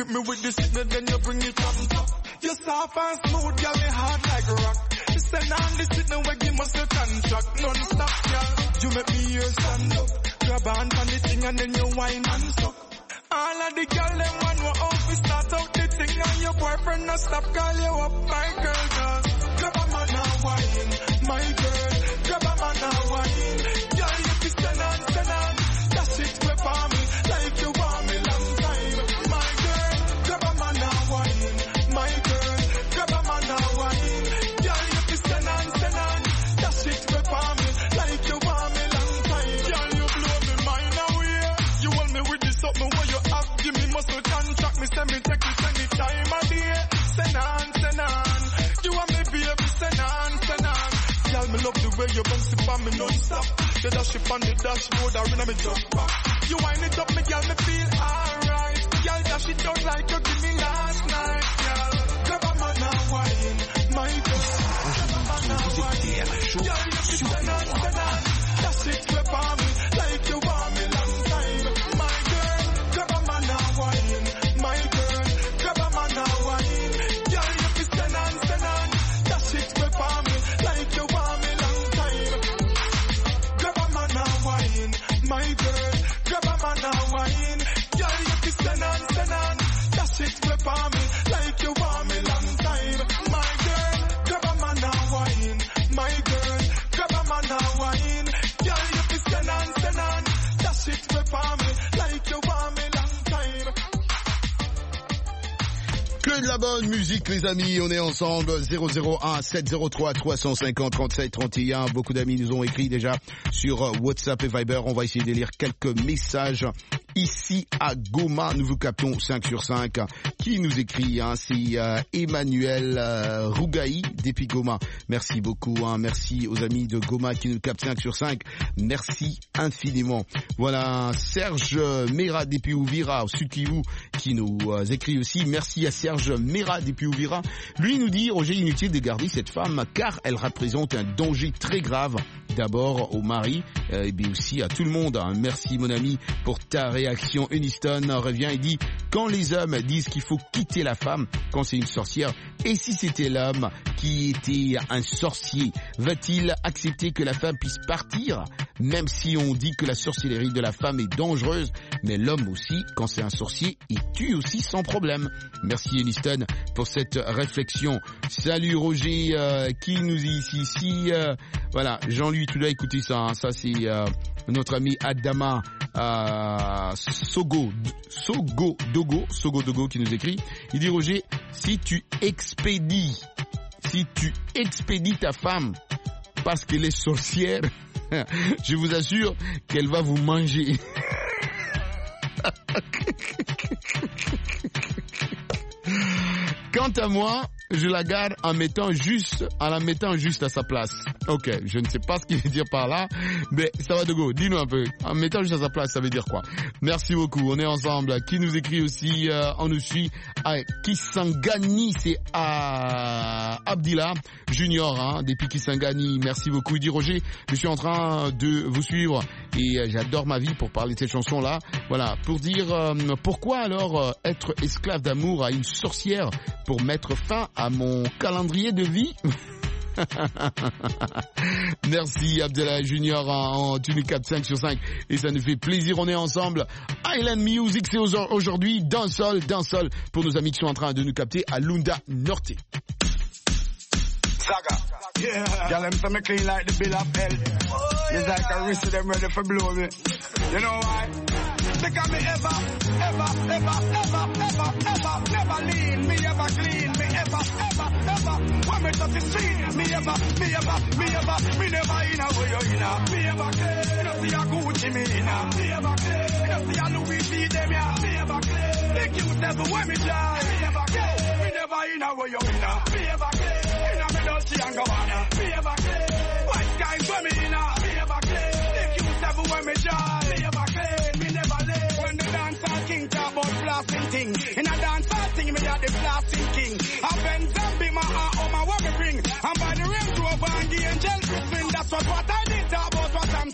grip me with the signal, then you bring it on top. You soft and smooth, girl, me hard like a rock. Send on the signal where give us a contract, non-stop, girl. You make me ears stand up. Grab on on the thing and then you whine and suck. All of the girl, them one were out, we start out the thing and your boyfriend no stop call you up, my girl, just grab a man and whine, my girl. Grab a man and whine, girl, you can stand on, stand on. That's it, grab on me, like you want me long time, my girl. Grab a man and whine, my girl. Grab a man and whine, girl, you can stand on, stand on. That's it, grab on me, like you want me long time, girl, you blow me mind away. You want me with this something where you have, give me muscle contract, me send me take it any time of day. Send on, send on, you want me baby, send on, send on. Girl, me love the way you bounce it for me non-stop. The dash it on the dashboard, or in a me jump back. You wind it up, me girl, me feel alright. Girl, dash it down like you give me last night, girl. Grab a man and wine, my girl. Grab a man and wine, girl, you can send on, send on. Dash it grab on me, like you want me long time, my girl. Grab a man and wine, my girl. Grab a man and wine, girl, you can send on, send on. Dash it grab on me, like you want me long time. Grab a man and wine, my girl. Grab a man and wine, girl, you can send on, send on. Dash it grab on me, like you want me long time, my girl. Grab a man and wine, my girl. Grab a man and wine, girl, you can send on, send on. Dash it grab on me, like you want me long time. Que de la bonne musique, les amis. On est ensemble. zéro zéro un sept zéro trois trois cent cinquante trente-sept trente et un. Beaucoup d'amis nous ont écrit déjà sur WhatsApp et Viber. On va essayer de lire quelques messages. Ici à Goma, nous vous captons cinq sur cinq. Qui nous écrit, hein, c'est euh, Emmanuel euh, Rougaï depuis Goma. Merci beaucoup, hein, merci aux amis de Goma qui nous captent cinq sur cinq. Merci infiniment. Voilà, Serge Mera depuis Ouvira, au Sud Kivu, qui nous euh, écrit aussi. Merci à Serge Mera depuis Ouvira. Lui nous dit, Roger, inutile de garder cette femme car elle représente un danger très grave. D'abord au mari euh, et bien aussi à tout le monde. Hein. Merci mon ami pour ta réaction. Uniston revient et dit, quand les hommes disent qu'il faut quitter la femme quand c'est une sorcière, et si c'était l'homme qui était un sorcier, va-t-il accepter que la femme puisse partir, même si on dit que la sorcellerie de la femme est dangereuse, mais l'homme aussi, quand c'est un sorcier, il tue aussi sans problème. Merci Uniston pour cette réflexion. Salut Roger, euh, qui nous dit ici, ici euh, voilà, Jean-Louis, tu dois écouter ça, hein. Ça c'est euh, notre ami Adama euh, Sogo, Sogo Dogo, Sogo Dogo qui nous écrit. Il dit, Roger, si tu expédies, si tu expédies ta femme parce qu'elle est sorcière, je vous assure qu'elle va vous manger. Quant à moi, je la garde en mettant juste, en la mettant juste à sa place. Ok, je ne sais pas ce qu'il veut dire par là, mais ça va de go. Dis-nous un peu. En mettant juste à sa place, ça veut dire quoi? Merci beaucoup. On est ensemble. Qui nous écrit aussi, euh, on nous suit. Ah, Kisangani, c'est à Abdillah Junior, hein, depuis Kisangani. Merci beaucoup. Il dit, Roger, je suis en train de vous suivre et euh, j'adore ma vie pour parler de cette chanson-là. Voilà, pour dire euh, pourquoi alors euh, être esclave d'amour à une sorcière pour mettre fin à mon calendrier de vie. Merci Abdallah Junior en tu nous captes cinq sur cinq et ça nous fait plaisir, on est ensemble. Island Music, c'est aujourd'hui dancehall, dancehall pour nos amis qui sont en train de nous capter à Lunda Norte. Saga. Yeah. Y'all them say me clean like the bill of health. Oh, yeah. It's like a wrist them ready for blow me. You know why? Because me ever, ever, ever, ever, ever, ever, never lean. Me ever clean. Me ever, ever, ever. When me touch the street, me ever, me ever, me ever, me never in a way you in a. Me ever clean. You know see a Gucci me in a. Me ever clean. You know see a Louis V them ya. Me ever clean. The cute devil when me fly. Me ever clean. Me never in a way you in a. Me ever clean. In a me Dolce and Gabbana. Me ever clean. White guys when me in a. Me ever clean. The cute devil when me fly. Me ever clean. Me never late. When the dancehall king talk about blasting thing. In a dancehall thing me a the blasting king. A Benz and Bima and Oma what me bring. And by the Range Rover and the Angel Griffin. That's what what I did talk about what I'm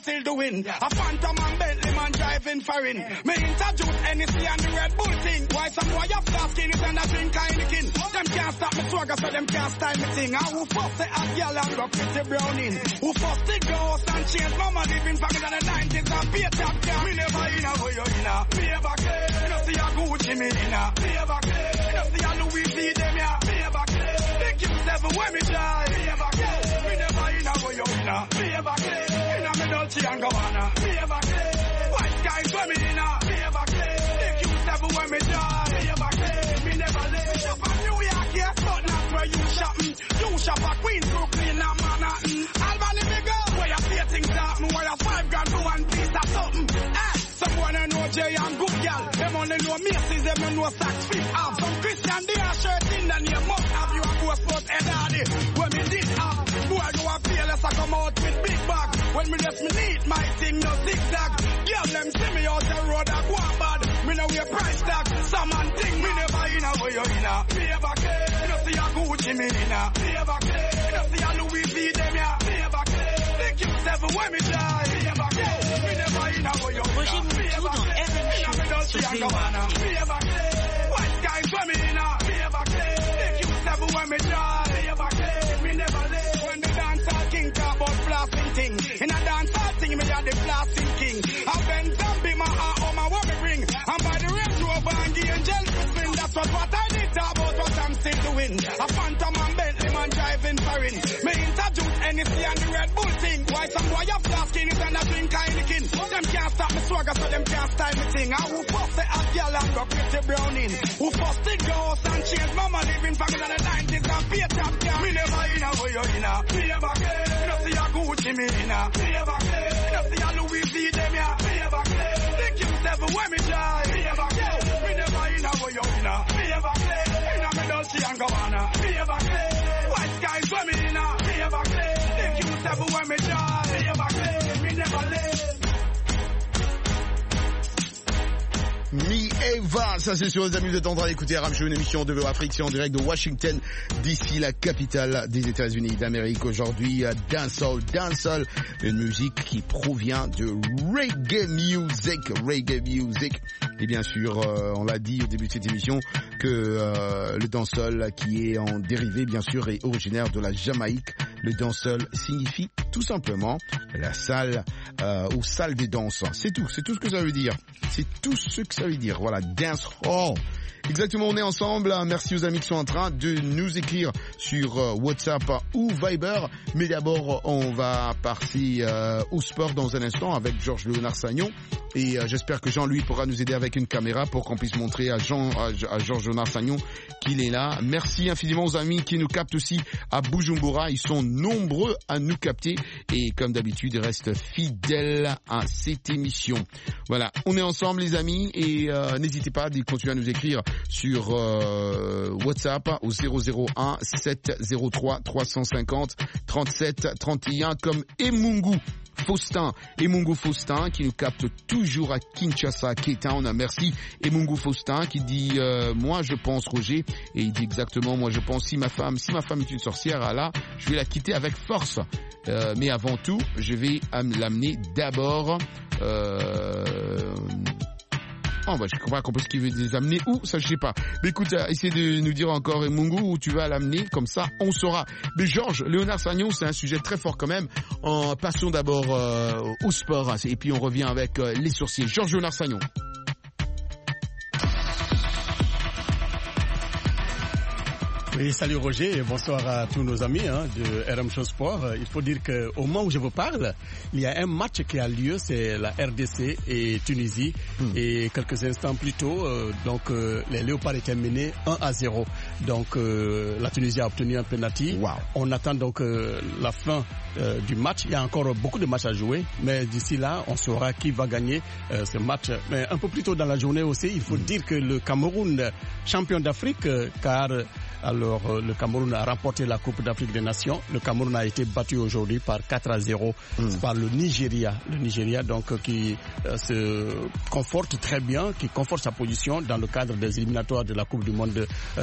still doing. A Phantom and Bentley man driving foreign. Me introduce N E C and the Red Bull thing. Why some boy have dark skin is and a drink Heineken. Them can't stop me swagger so them can't style me thing. And who first say a girl and go pretty brown in. Who first take the house and change mama living for me in the nineties and pay top car. Me never in a way you in a. Me ever clear. Me no see a Gucci me in a. Me ever clear. Me no see a Louis V them ya. Me ever clear. They keep seven when me die. Me ever clear. Me never in a way you in a. Me ever clear. In a me Dolce and Gabbana. Me ever clear. White guys when me in a. Me ever clear. They keep seven when me die. Me ever clear. Me never late. Shop at New York, yes, but not where you shopping. You shop at Queens, Brooklyn, and Manhattan. Albany, me girl, where you see things happen. Where you five grand for one piece of something. Eh, someone I know Jay and good girl. Them only know Macy's, them know Saks Fifth Ave. Some Christian, they are shirt in the name must have you a go sport head hardy. When me did have, boy go a fearless, I come out with big bag. When me left me neat, my thing no zigzag. Girl, them see me out the road, I go on bad. Me know wear price tag, some man think me never in a way you in a. Me ever care, me no see a Gucci me in a. Me ever care, me no see a Louis V them ya. Me ever care, think you seven when me die. Me ever care, me never in a way you in a. Me ever care, me no me Dolce and Gabbana. Me ever care, white guys when me in a. Me ever care, think you seven when me die. Me ever care, me never late. When the dancer king talk about blasting thing, in a dancer thing me a the blasting king. I bend zombie my heart on my what me bring. And by the Range Rover and the angels to spin. That's what, what I did talk about what I'm still doing. A Phantom and Bentley man driving foreign. Me introduce N E C and the Red Bull thing. Why some boy have dark skin is and a drink Heineken. Them can't stop me swagger so them can't style me thing. And who first say a girl and go pretty brown in. Who first did the house and change mama living for me in the nineties and pay top car. Me never in a way you in a. Me ever care. Me no see a Gucci me in a. Me ever care. Me no see a Louis V them ya. Me ever care. Think you seven when me die. Me ever care. Me never in a way you in a. Me ever care. In a me Dolce and Gabbana. Me ever care. White guys when me in a. Me ever care. Think you seven when me die. Me ever care. Me never late. Mi Eva, ça c'est sûr les amis, vous êtes en train d'écouter R M Show, une émission de Afrique, c'est en direct de Washington, d'ici la capitale des États-Unis d'Amérique. Aujourd'hui, dancehall, dancehall, une musique qui provient de reggae music, reggae music. Et bien sûr, euh, on l'a dit au début de cette émission que euh, le dancehall qui est en dérivé, bien sûr, est originaire de la Jamaïque. Le dancehall signifie tout simplement la salle euh, ou salle des danses. C'est tout, c'est tout ce que ça veut dire. C'est tout ce que ça veut dire. Voilà, dance hall. Exactement, on est ensemble. Merci aux amis qui sont en train de nous écrire sur euh, WhatsApp ou Viber. Mais d'abord, on va passer euh, au sport dans un instant avec Georges Léonard Sagnon. Et euh, j'espère que Jean-Louis pourra nous aider avec une caméra pour qu'on puisse montrer à Jean, à, à Georges Léonard Sagnon qu'il est là. Merci infiniment aux amis qui nous captent aussi à Bujumbura. Ils sont nombreux à nous capter. Et comme d'habitude, ils restent fidèles à cette émission. Voilà, on est ensemble les amis. Et euh, n'hésitez pas à continuer à nous écrire sur euh, WhatsApp au zéro zéro un sept zéro trois trois cent cinquante trente-sept trente et un comme Emungu Faustin, Emungu Faustin qui nous capte toujours à Kinshasa, K-Town. Merci Emungu Faustin qui dit euh, moi je pense Roger, et il dit exactement moi je pense si ma femme si ma femme est une sorcière, là je vais la quitter avec force, euh, mais avant tout je vais l'amener d'abord euh, Oh, bah, je comprends pas compris ce qu'il veut les amener où, ça je sais pas. Mais écoute, euh, essaye de nous dire encore, Mungu, où tu vas l'amener, comme ça on saura. Mais Georges Léonard Sagnon, c'est un sujet très fort quand même. En passons d'abord euh, au sport, et puis on revient avec euh, les sorciers. Georges Léonard Sagnon. Oui, salut Roger et bonsoir à tous nos amis hein, de R M Show Sport. Il faut dire qu'au moment où je vous parle, il y a un match qui a lieu, c'est la R D C et Tunisie. Mm. Et quelques instants plus tôt, euh, donc euh, les Léopards étaient menés un à zéro. Donc euh, la Tunisie a obtenu un penalty. Wow. On attend donc euh, la fin euh, du match. Il y a encore beaucoup de matchs à jouer, mais d'ici là, on saura qui va gagner euh, ce match. Mais un peu plus tôt dans la journée aussi, il faut mm. dire que le Cameroun, champion d'Afrique, euh, car alors, euh, le Cameroun a remporté la Coupe d'Afrique des Nations. Le Cameroun a été battu aujourd'hui par quatre à zéro mmh. par le Nigeria. Le Nigeria, donc, euh, qui euh, se conforte très bien, qui conforte sa position dans le cadre des éliminatoires de la Coupe du Monde euh, deux mille dix-huit.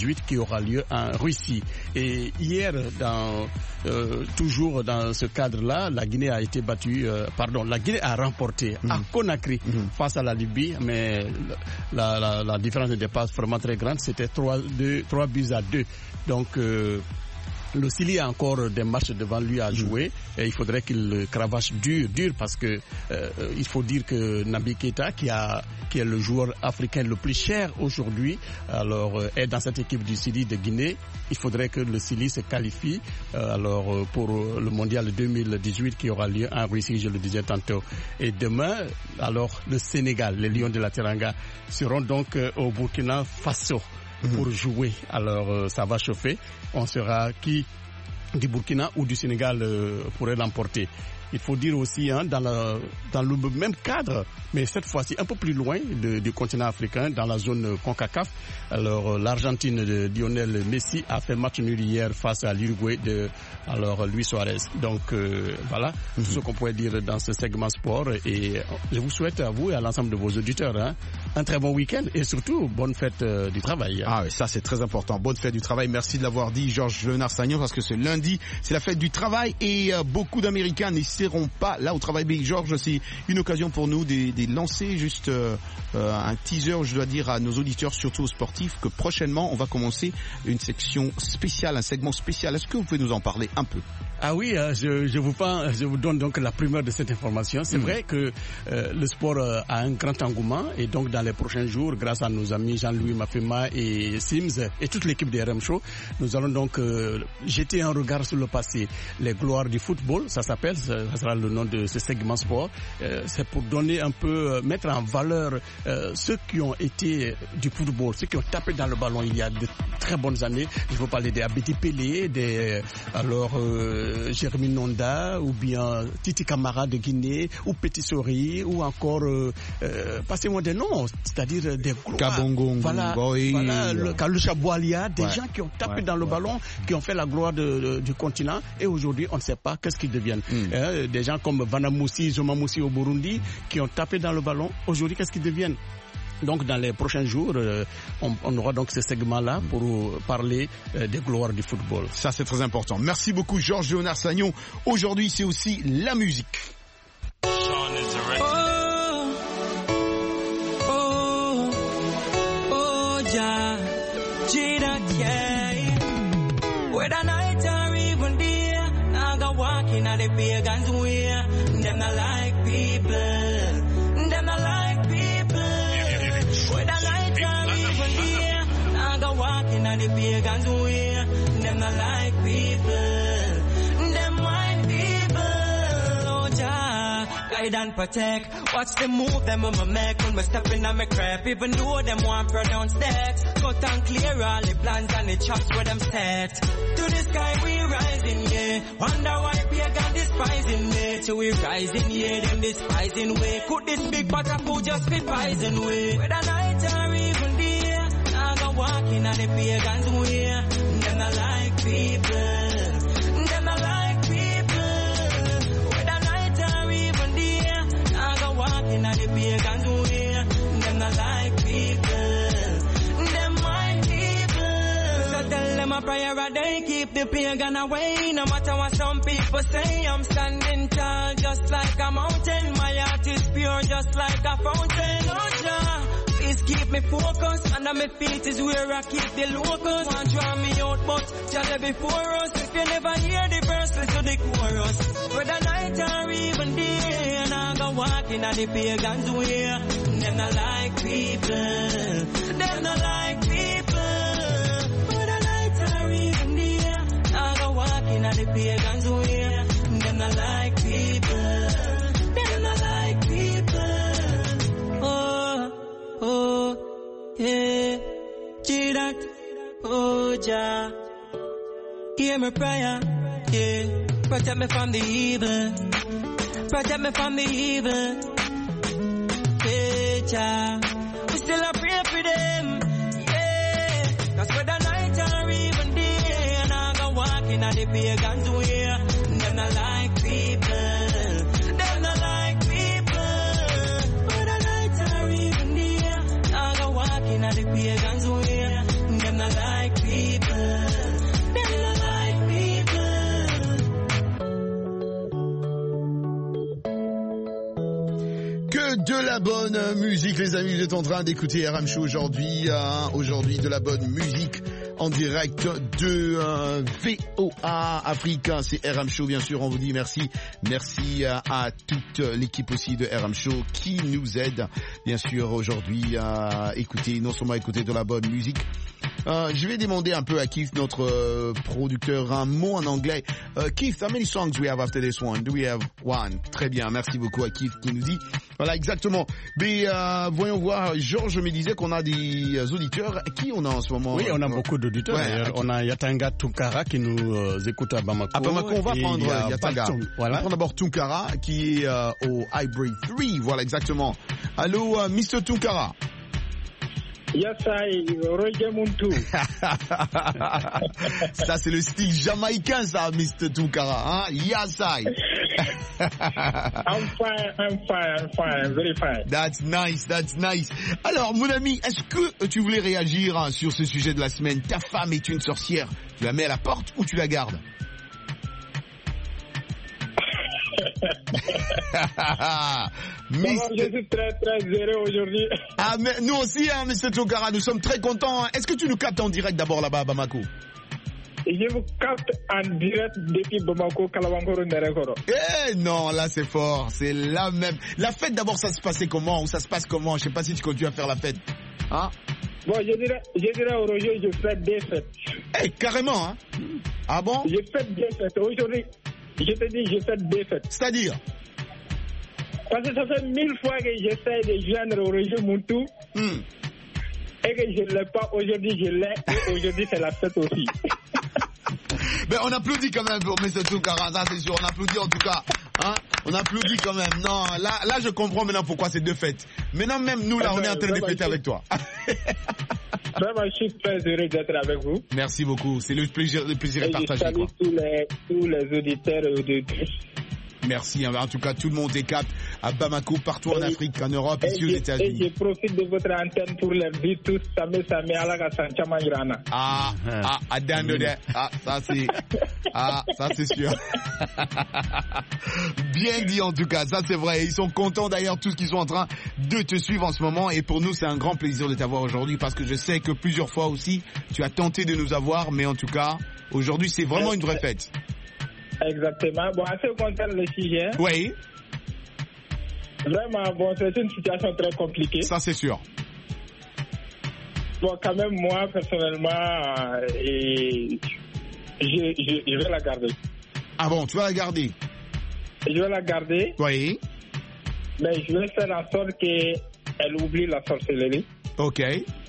dix-huit qui aura lieu en Russie. Et hier, dans, euh, toujours dans ce cadre-là, la Guinée a été battue, euh, pardon, la Guinée a remporté mmh. à Conakry mmh. face à la Libye, mais la, la, la différence n'était pas vraiment très grande, c'était trois buts à deux. Donc, euh, le Chili a encore des matchs devant lui à jouer et il faudrait qu'il cravache dur, dur parce que euh, il faut dire que Naby Keita, qui a qui est le joueur africain le plus cher aujourd'hui, alors euh, est dans cette équipe du Chili de Guinée. Il faudrait que le Chili se qualifie euh, alors euh, pour le mondial deux mille dix-huit qui aura lieu en Russie, je le disais tantôt. Et demain, alors le Sénégal, les Lions de la Teranga seront donc euh, au Burkina Faso pour jouer. Alors euh, ça va chauffer. On saura qui du Burkina ou du Sénégal euh, pourrait l'emporter. Il faut dire aussi, hein, dans, la, dans le même cadre, mais cette fois-ci un peu plus loin de, du continent africain, dans la zone CONCACAF. Alors, l'Argentine de Lionel Messi a fait match nul hier face à l'Uruguay de alors Luis Suarez. Donc, euh, voilà mm-hmm. tout ce qu'on pourrait dire dans ce segment sport. Et je vous souhaite à vous et à l'ensemble de vos auditeurs hein, un très bon week-end et surtout bonne fête euh, du travail. Ah oui, ça c'est très important. Bonne fête du travail. Merci de l'avoir dit, Georges Léonard-Sagnon, parce que ce lundi, c'est la fête du travail et euh, beaucoup d'Américains n'hésiteront pas là au travail. Mais Georges, c'est une occasion pour nous de, de lancer juste euh, un teaser, je dois dire à nos auditeurs, surtout aux sportifs, que prochainement on va commencer une section spéciale, un segment spécial. Est-ce que vous pouvez nous en parler un peu? Ah oui, euh, je, je, vous parle, je vous donne donc la primeur de cette information. C'est mmh. vrai que euh, le sport euh, a un grand engouement et donc dans les prochains jours, grâce à nos amis Jean-Louis Mafema et Sims et toute l'équipe des R M Show, nous allons donc euh, jeter un regard sur le passé. Les gloires du football, ça s'appelle, ça, ça sera le nom de ce segment sport. Euh, c'est pour donner un peu, euh, mettre en valeur euh, ceux qui ont été du football, ceux qui ont tapé dans le ballon il y a de très bonnes années. Je veux parler des Abedi Pelé, des alors euh, Jérémy Nonda, ou bien Titi Camara de Guinée, ou Petit Sori, ou encore, euh, euh, passez-moi des noms, c'est-à-dire des gloires. Kabongo, voilà, Ngoy, voilà, le Kalusha Boalia, des ouais. gens qui ont tapé ouais, dans le ouais. ballon, qui ont fait la gloire de, de, du continent, et aujourd'hui, on ne sait pas qu'est-ce qu'ils deviennent. Mm. Euh, des gens comme Vanamoussi, Zomamoussi au Burundi, qui ont tapé dans le ballon, aujourd'hui, qu'est-ce qu'ils deviennent? Donc, dans les prochains jours, euh, on, on aura donc ce segment-là pour euh, parler euh, des gloires du football. Ça, c'est très important. Merci beaucoup, Georges Léonard-Sagnon. Aujourd'hui, c'est aussi la musique. Oh, oh, oh, yeah, yeah. Whether night or even day, I go walking at the pagans way. Them not like people. Them not like people. Walking on the pagans way, them not like people, them white people. Oh Jah, guide and protect. Watch them move, them when me make when me step in on me crap. Even though them want pronounce that, cut and clear all the plans and the chops where them set. To the sky we rising, yeah. Wonder why pagan despising me. Till we rising, yeah, them despising way. Could this big butter just fit poison way? Whether night or even day. Walking on the pagans way, them not like people, them not like people. Whether night or even day, I go walking on the pagans way, them not like people, them white people. So tell them a prayer a day, keep the pagan away. No matter what some people say, I'm standing tall just like a mountain. My heart is pure just like a fountain. Oh Jah, please keep me focused. Under my feet is where I keep the locust. Want draw me out, but Jah before us. If you never hear the verse, listen to the chorus. Whether night or even day, and I go walking at the pagans way. Them not like people. Them not like people. Whether night or even day, I go walking at the pagans way. Them not like people. Them not like people. Oh. Oh, yeah, G-Dot, oh, Jah, hear my prayer, yeah, protect me from the evil, protect me from the evil, yeah, Jah, we still a pray for them, yeah, cause whether night or even day, and I go walking at the pagans way, them not like people, them not like people, whether night or even day, walking at the pagans way, them not like Que de la bonne musique, les amis. Vous êtes en train d'écouter R M Show aujourd'hui. Hein, aujourd'hui, de la bonne musique en direct de euh, V O A Afrique. C'est R M Show, bien sûr. On vous dit merci. Merci à, à toute l'équipe aussi de R M Show qui nous aide, bien sûr, aujourd'hui à écouter, non seulement écouter de la bonne musique. Euh, je vais demander un peu à Keith, notre euh, producteur, un mot en anglais. Uh, Keith, how many songs do we have after this one? Do we have one? Très bien, merci beaucoup à Keith qui nous dit. Voilà, exactement. Mais euh, voyons voir, Georges me disait qu'on a des auditeurs. Qui on a en ce moment? Oui, on a beaucoup d'auditeurs. Ouais, on a Yatanga Tunkara qui nous euh, écoute à Bamako. À Bamako, on va prendre Yatanga. Voilà. On prend d'abord Tunkara qui est euh, au Highbury trois. Voilà, exactement. Allô, uh, mister Tunkara. Yes, I, Roger Muntu. Ça, c'est le style jamaïcain, ça, mister Tunkara. Hein? Yes, I. I'm fine, I'm fine, I'm fine, very fine. That's nice, that's nice. Alors, mon ami, est-ce que tu voulais réagir hein, sur ce sujet de la semaine? Ta femme est une sorcière. Tu la mets à la porte ou tu la gardes? Miss... Je suis très très heureux aujourd'hui. Ah mais nous aussi hein, mister Tunkara, nous sommes très contents. Est-ce que tu nous captes en direct d'abord là-bas à Bamako? Je vous capte en direct depuis Bamako, Kalabangoro, Nerekoro. Eh non, là c'est fort, c'est la même. La fête d'abord, ça se passait comment ou ça se passe comment? Je sais pas si tu continues à faire la fête. Hein? Bon, je dirais, je dirais au Roger, je fais des fêtes. Eh, carrément, hein? Ah bon? Je fais des fêtes. Aujourd'hui, je te dis, je fais des fêtes. C'est-à-dire? Parce que ça fait mille fois que j'essaie de joindre au Roger Muntu. Mm. Et que je ne l'ai pas. Aujourd'hui, je l'ai. Et aujourd'hui, c'est la fête aussi. Mais on applaudit quand même pour mister Tunkara, ça c'est sûr. On applaudit en tout cas. Hein? On applaudit quand même. Non, là, là, je comprends maintenant pourquoi c'est deux fêtes. Maintenant, même nous, là, on est en train de fêter avec toi. Vraiment, je suis très heureux d'être avec vous. Merci beaucoup. C'est le plaisir, le plaisir est partagé. Je salue tous les, tous les auditeurs et auditrices. Merci. En tout cas, tout le monde est cap à Bamako, partout en Afrique, en Europe, ici aux États-Unis. Et je profite de votre antenne pour leur dire tous Samé Samé Alaga Sanchama Irana. Ah, ah, à Dandode. Ah, ça c'est, ah, ça c'est sûr. Bien dit en tout cas, ça c'est vrai. Ils sont contents d'ailleurs tous qui sont en train de te suivre en ce moment. Et pour nous, c'est un grand plaisir de t'avoir aujourd'hui parce que je sais que plusieurs fois aussi, tu as tenté de nous avoir, mais en tout cas, aujourd'hui, c'est vraiment une vraie fête. Exactement. Bon, en ce qui concerne le sujet. Oui. Vraiment, bon, c'est une situation très compliquée. Ça, c'est sûr. Bon, quand même, moi, personnellement, euh, et je, je, je vais la garder. Ah bon, tu vas la garder? Je vais la garder. Oui. Mais je vais faire en sorte qu'elle oublie la sorcellerie. Ok.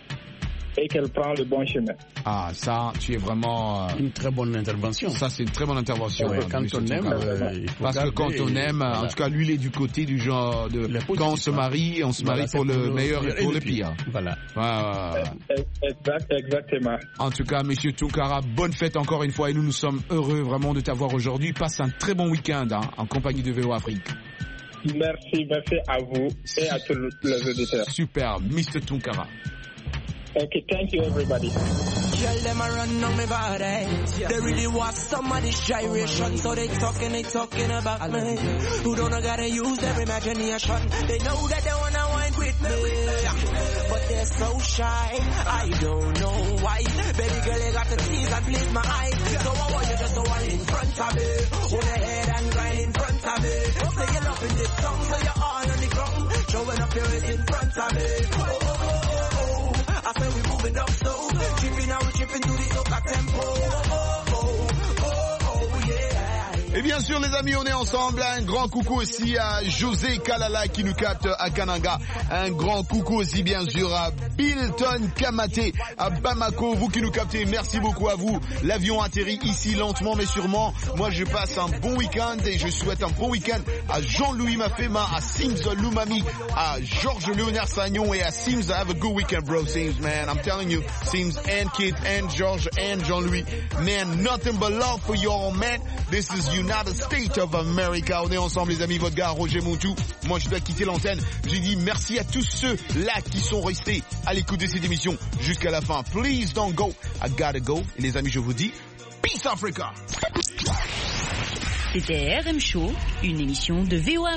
Et qu'elle prend le bon chemin. Ah, ça, tu es vraiment... Euh, une très bonne intervention. Ça, c'est une très bonne intervention. Ouais, quand on aime... Euh, Parce que quand on aime, voilà. En tout cas, lui, il est du côté du genre de... Quand on se marie, on se marie voilà, pour le meilleur et pour le pire. pire. Voilà. Ah, exact, exactement. En tout cas, monsieur Tunkara, bonne fête encore une fois et nous, nous sommes heureux vraiment de t'avoir aujourd'hui. Passe un très bon week-end hein, en compagnie de V O Afrique. Merci, merci à vous et à tous les auditeurs. Super, mister Tunkara. Okay, thank you everybody. Tell them I run on me body. They really want somebody's gyration, so they talking, they talking about me. Who don't know gotta use their imagination. They know that they wanna wine with me, but they're so shy. I don't know why. Baby girl, you got to tease and please my eyes. So I want you just to whine in front of me, hold your head and grind in front of me. Say you're loving this song, so you're on on the ground, showing up your head in front of me. Oh, oh, oh, oh. I say we moving up so, tripping out, tripping to the soca tempo. Oh, oh, oh, oh, oh, yeah. Et bien sûr les amis, on est ensemble. Un grand coucou aussi à José Kalala qui nous capte à Kananga. Un grand coucou aussi bien sûr à Bilton Kamate à Bamako. Vous qui nous captez, merci beaucoup à vous. L'avion atterrit ici lentement mais sûrement. Moi je passe un bon week-end et je souhaite un bon week-end à Jean-Louis Mafema, à Sims Lumami, à Georges Léonard Sagnon et à Sims. Have a good weekend bro, Sims man. I'm telling you, Sims and Kid and Georges and Jean-Louis. Man, nothing but love for y'all man. This is United States of America. On est ensemble les amis, votre gars Roger Muntu. Moi je dois quitter l'antenne. J'ai dit merci à tous ceux là qui sont restés à l'écoute de cette émission jusqu'à la fin. Please don't go, I gotta go. Et les amis je vous dis Peace Africa. C'était R M Show, une émission de V O A.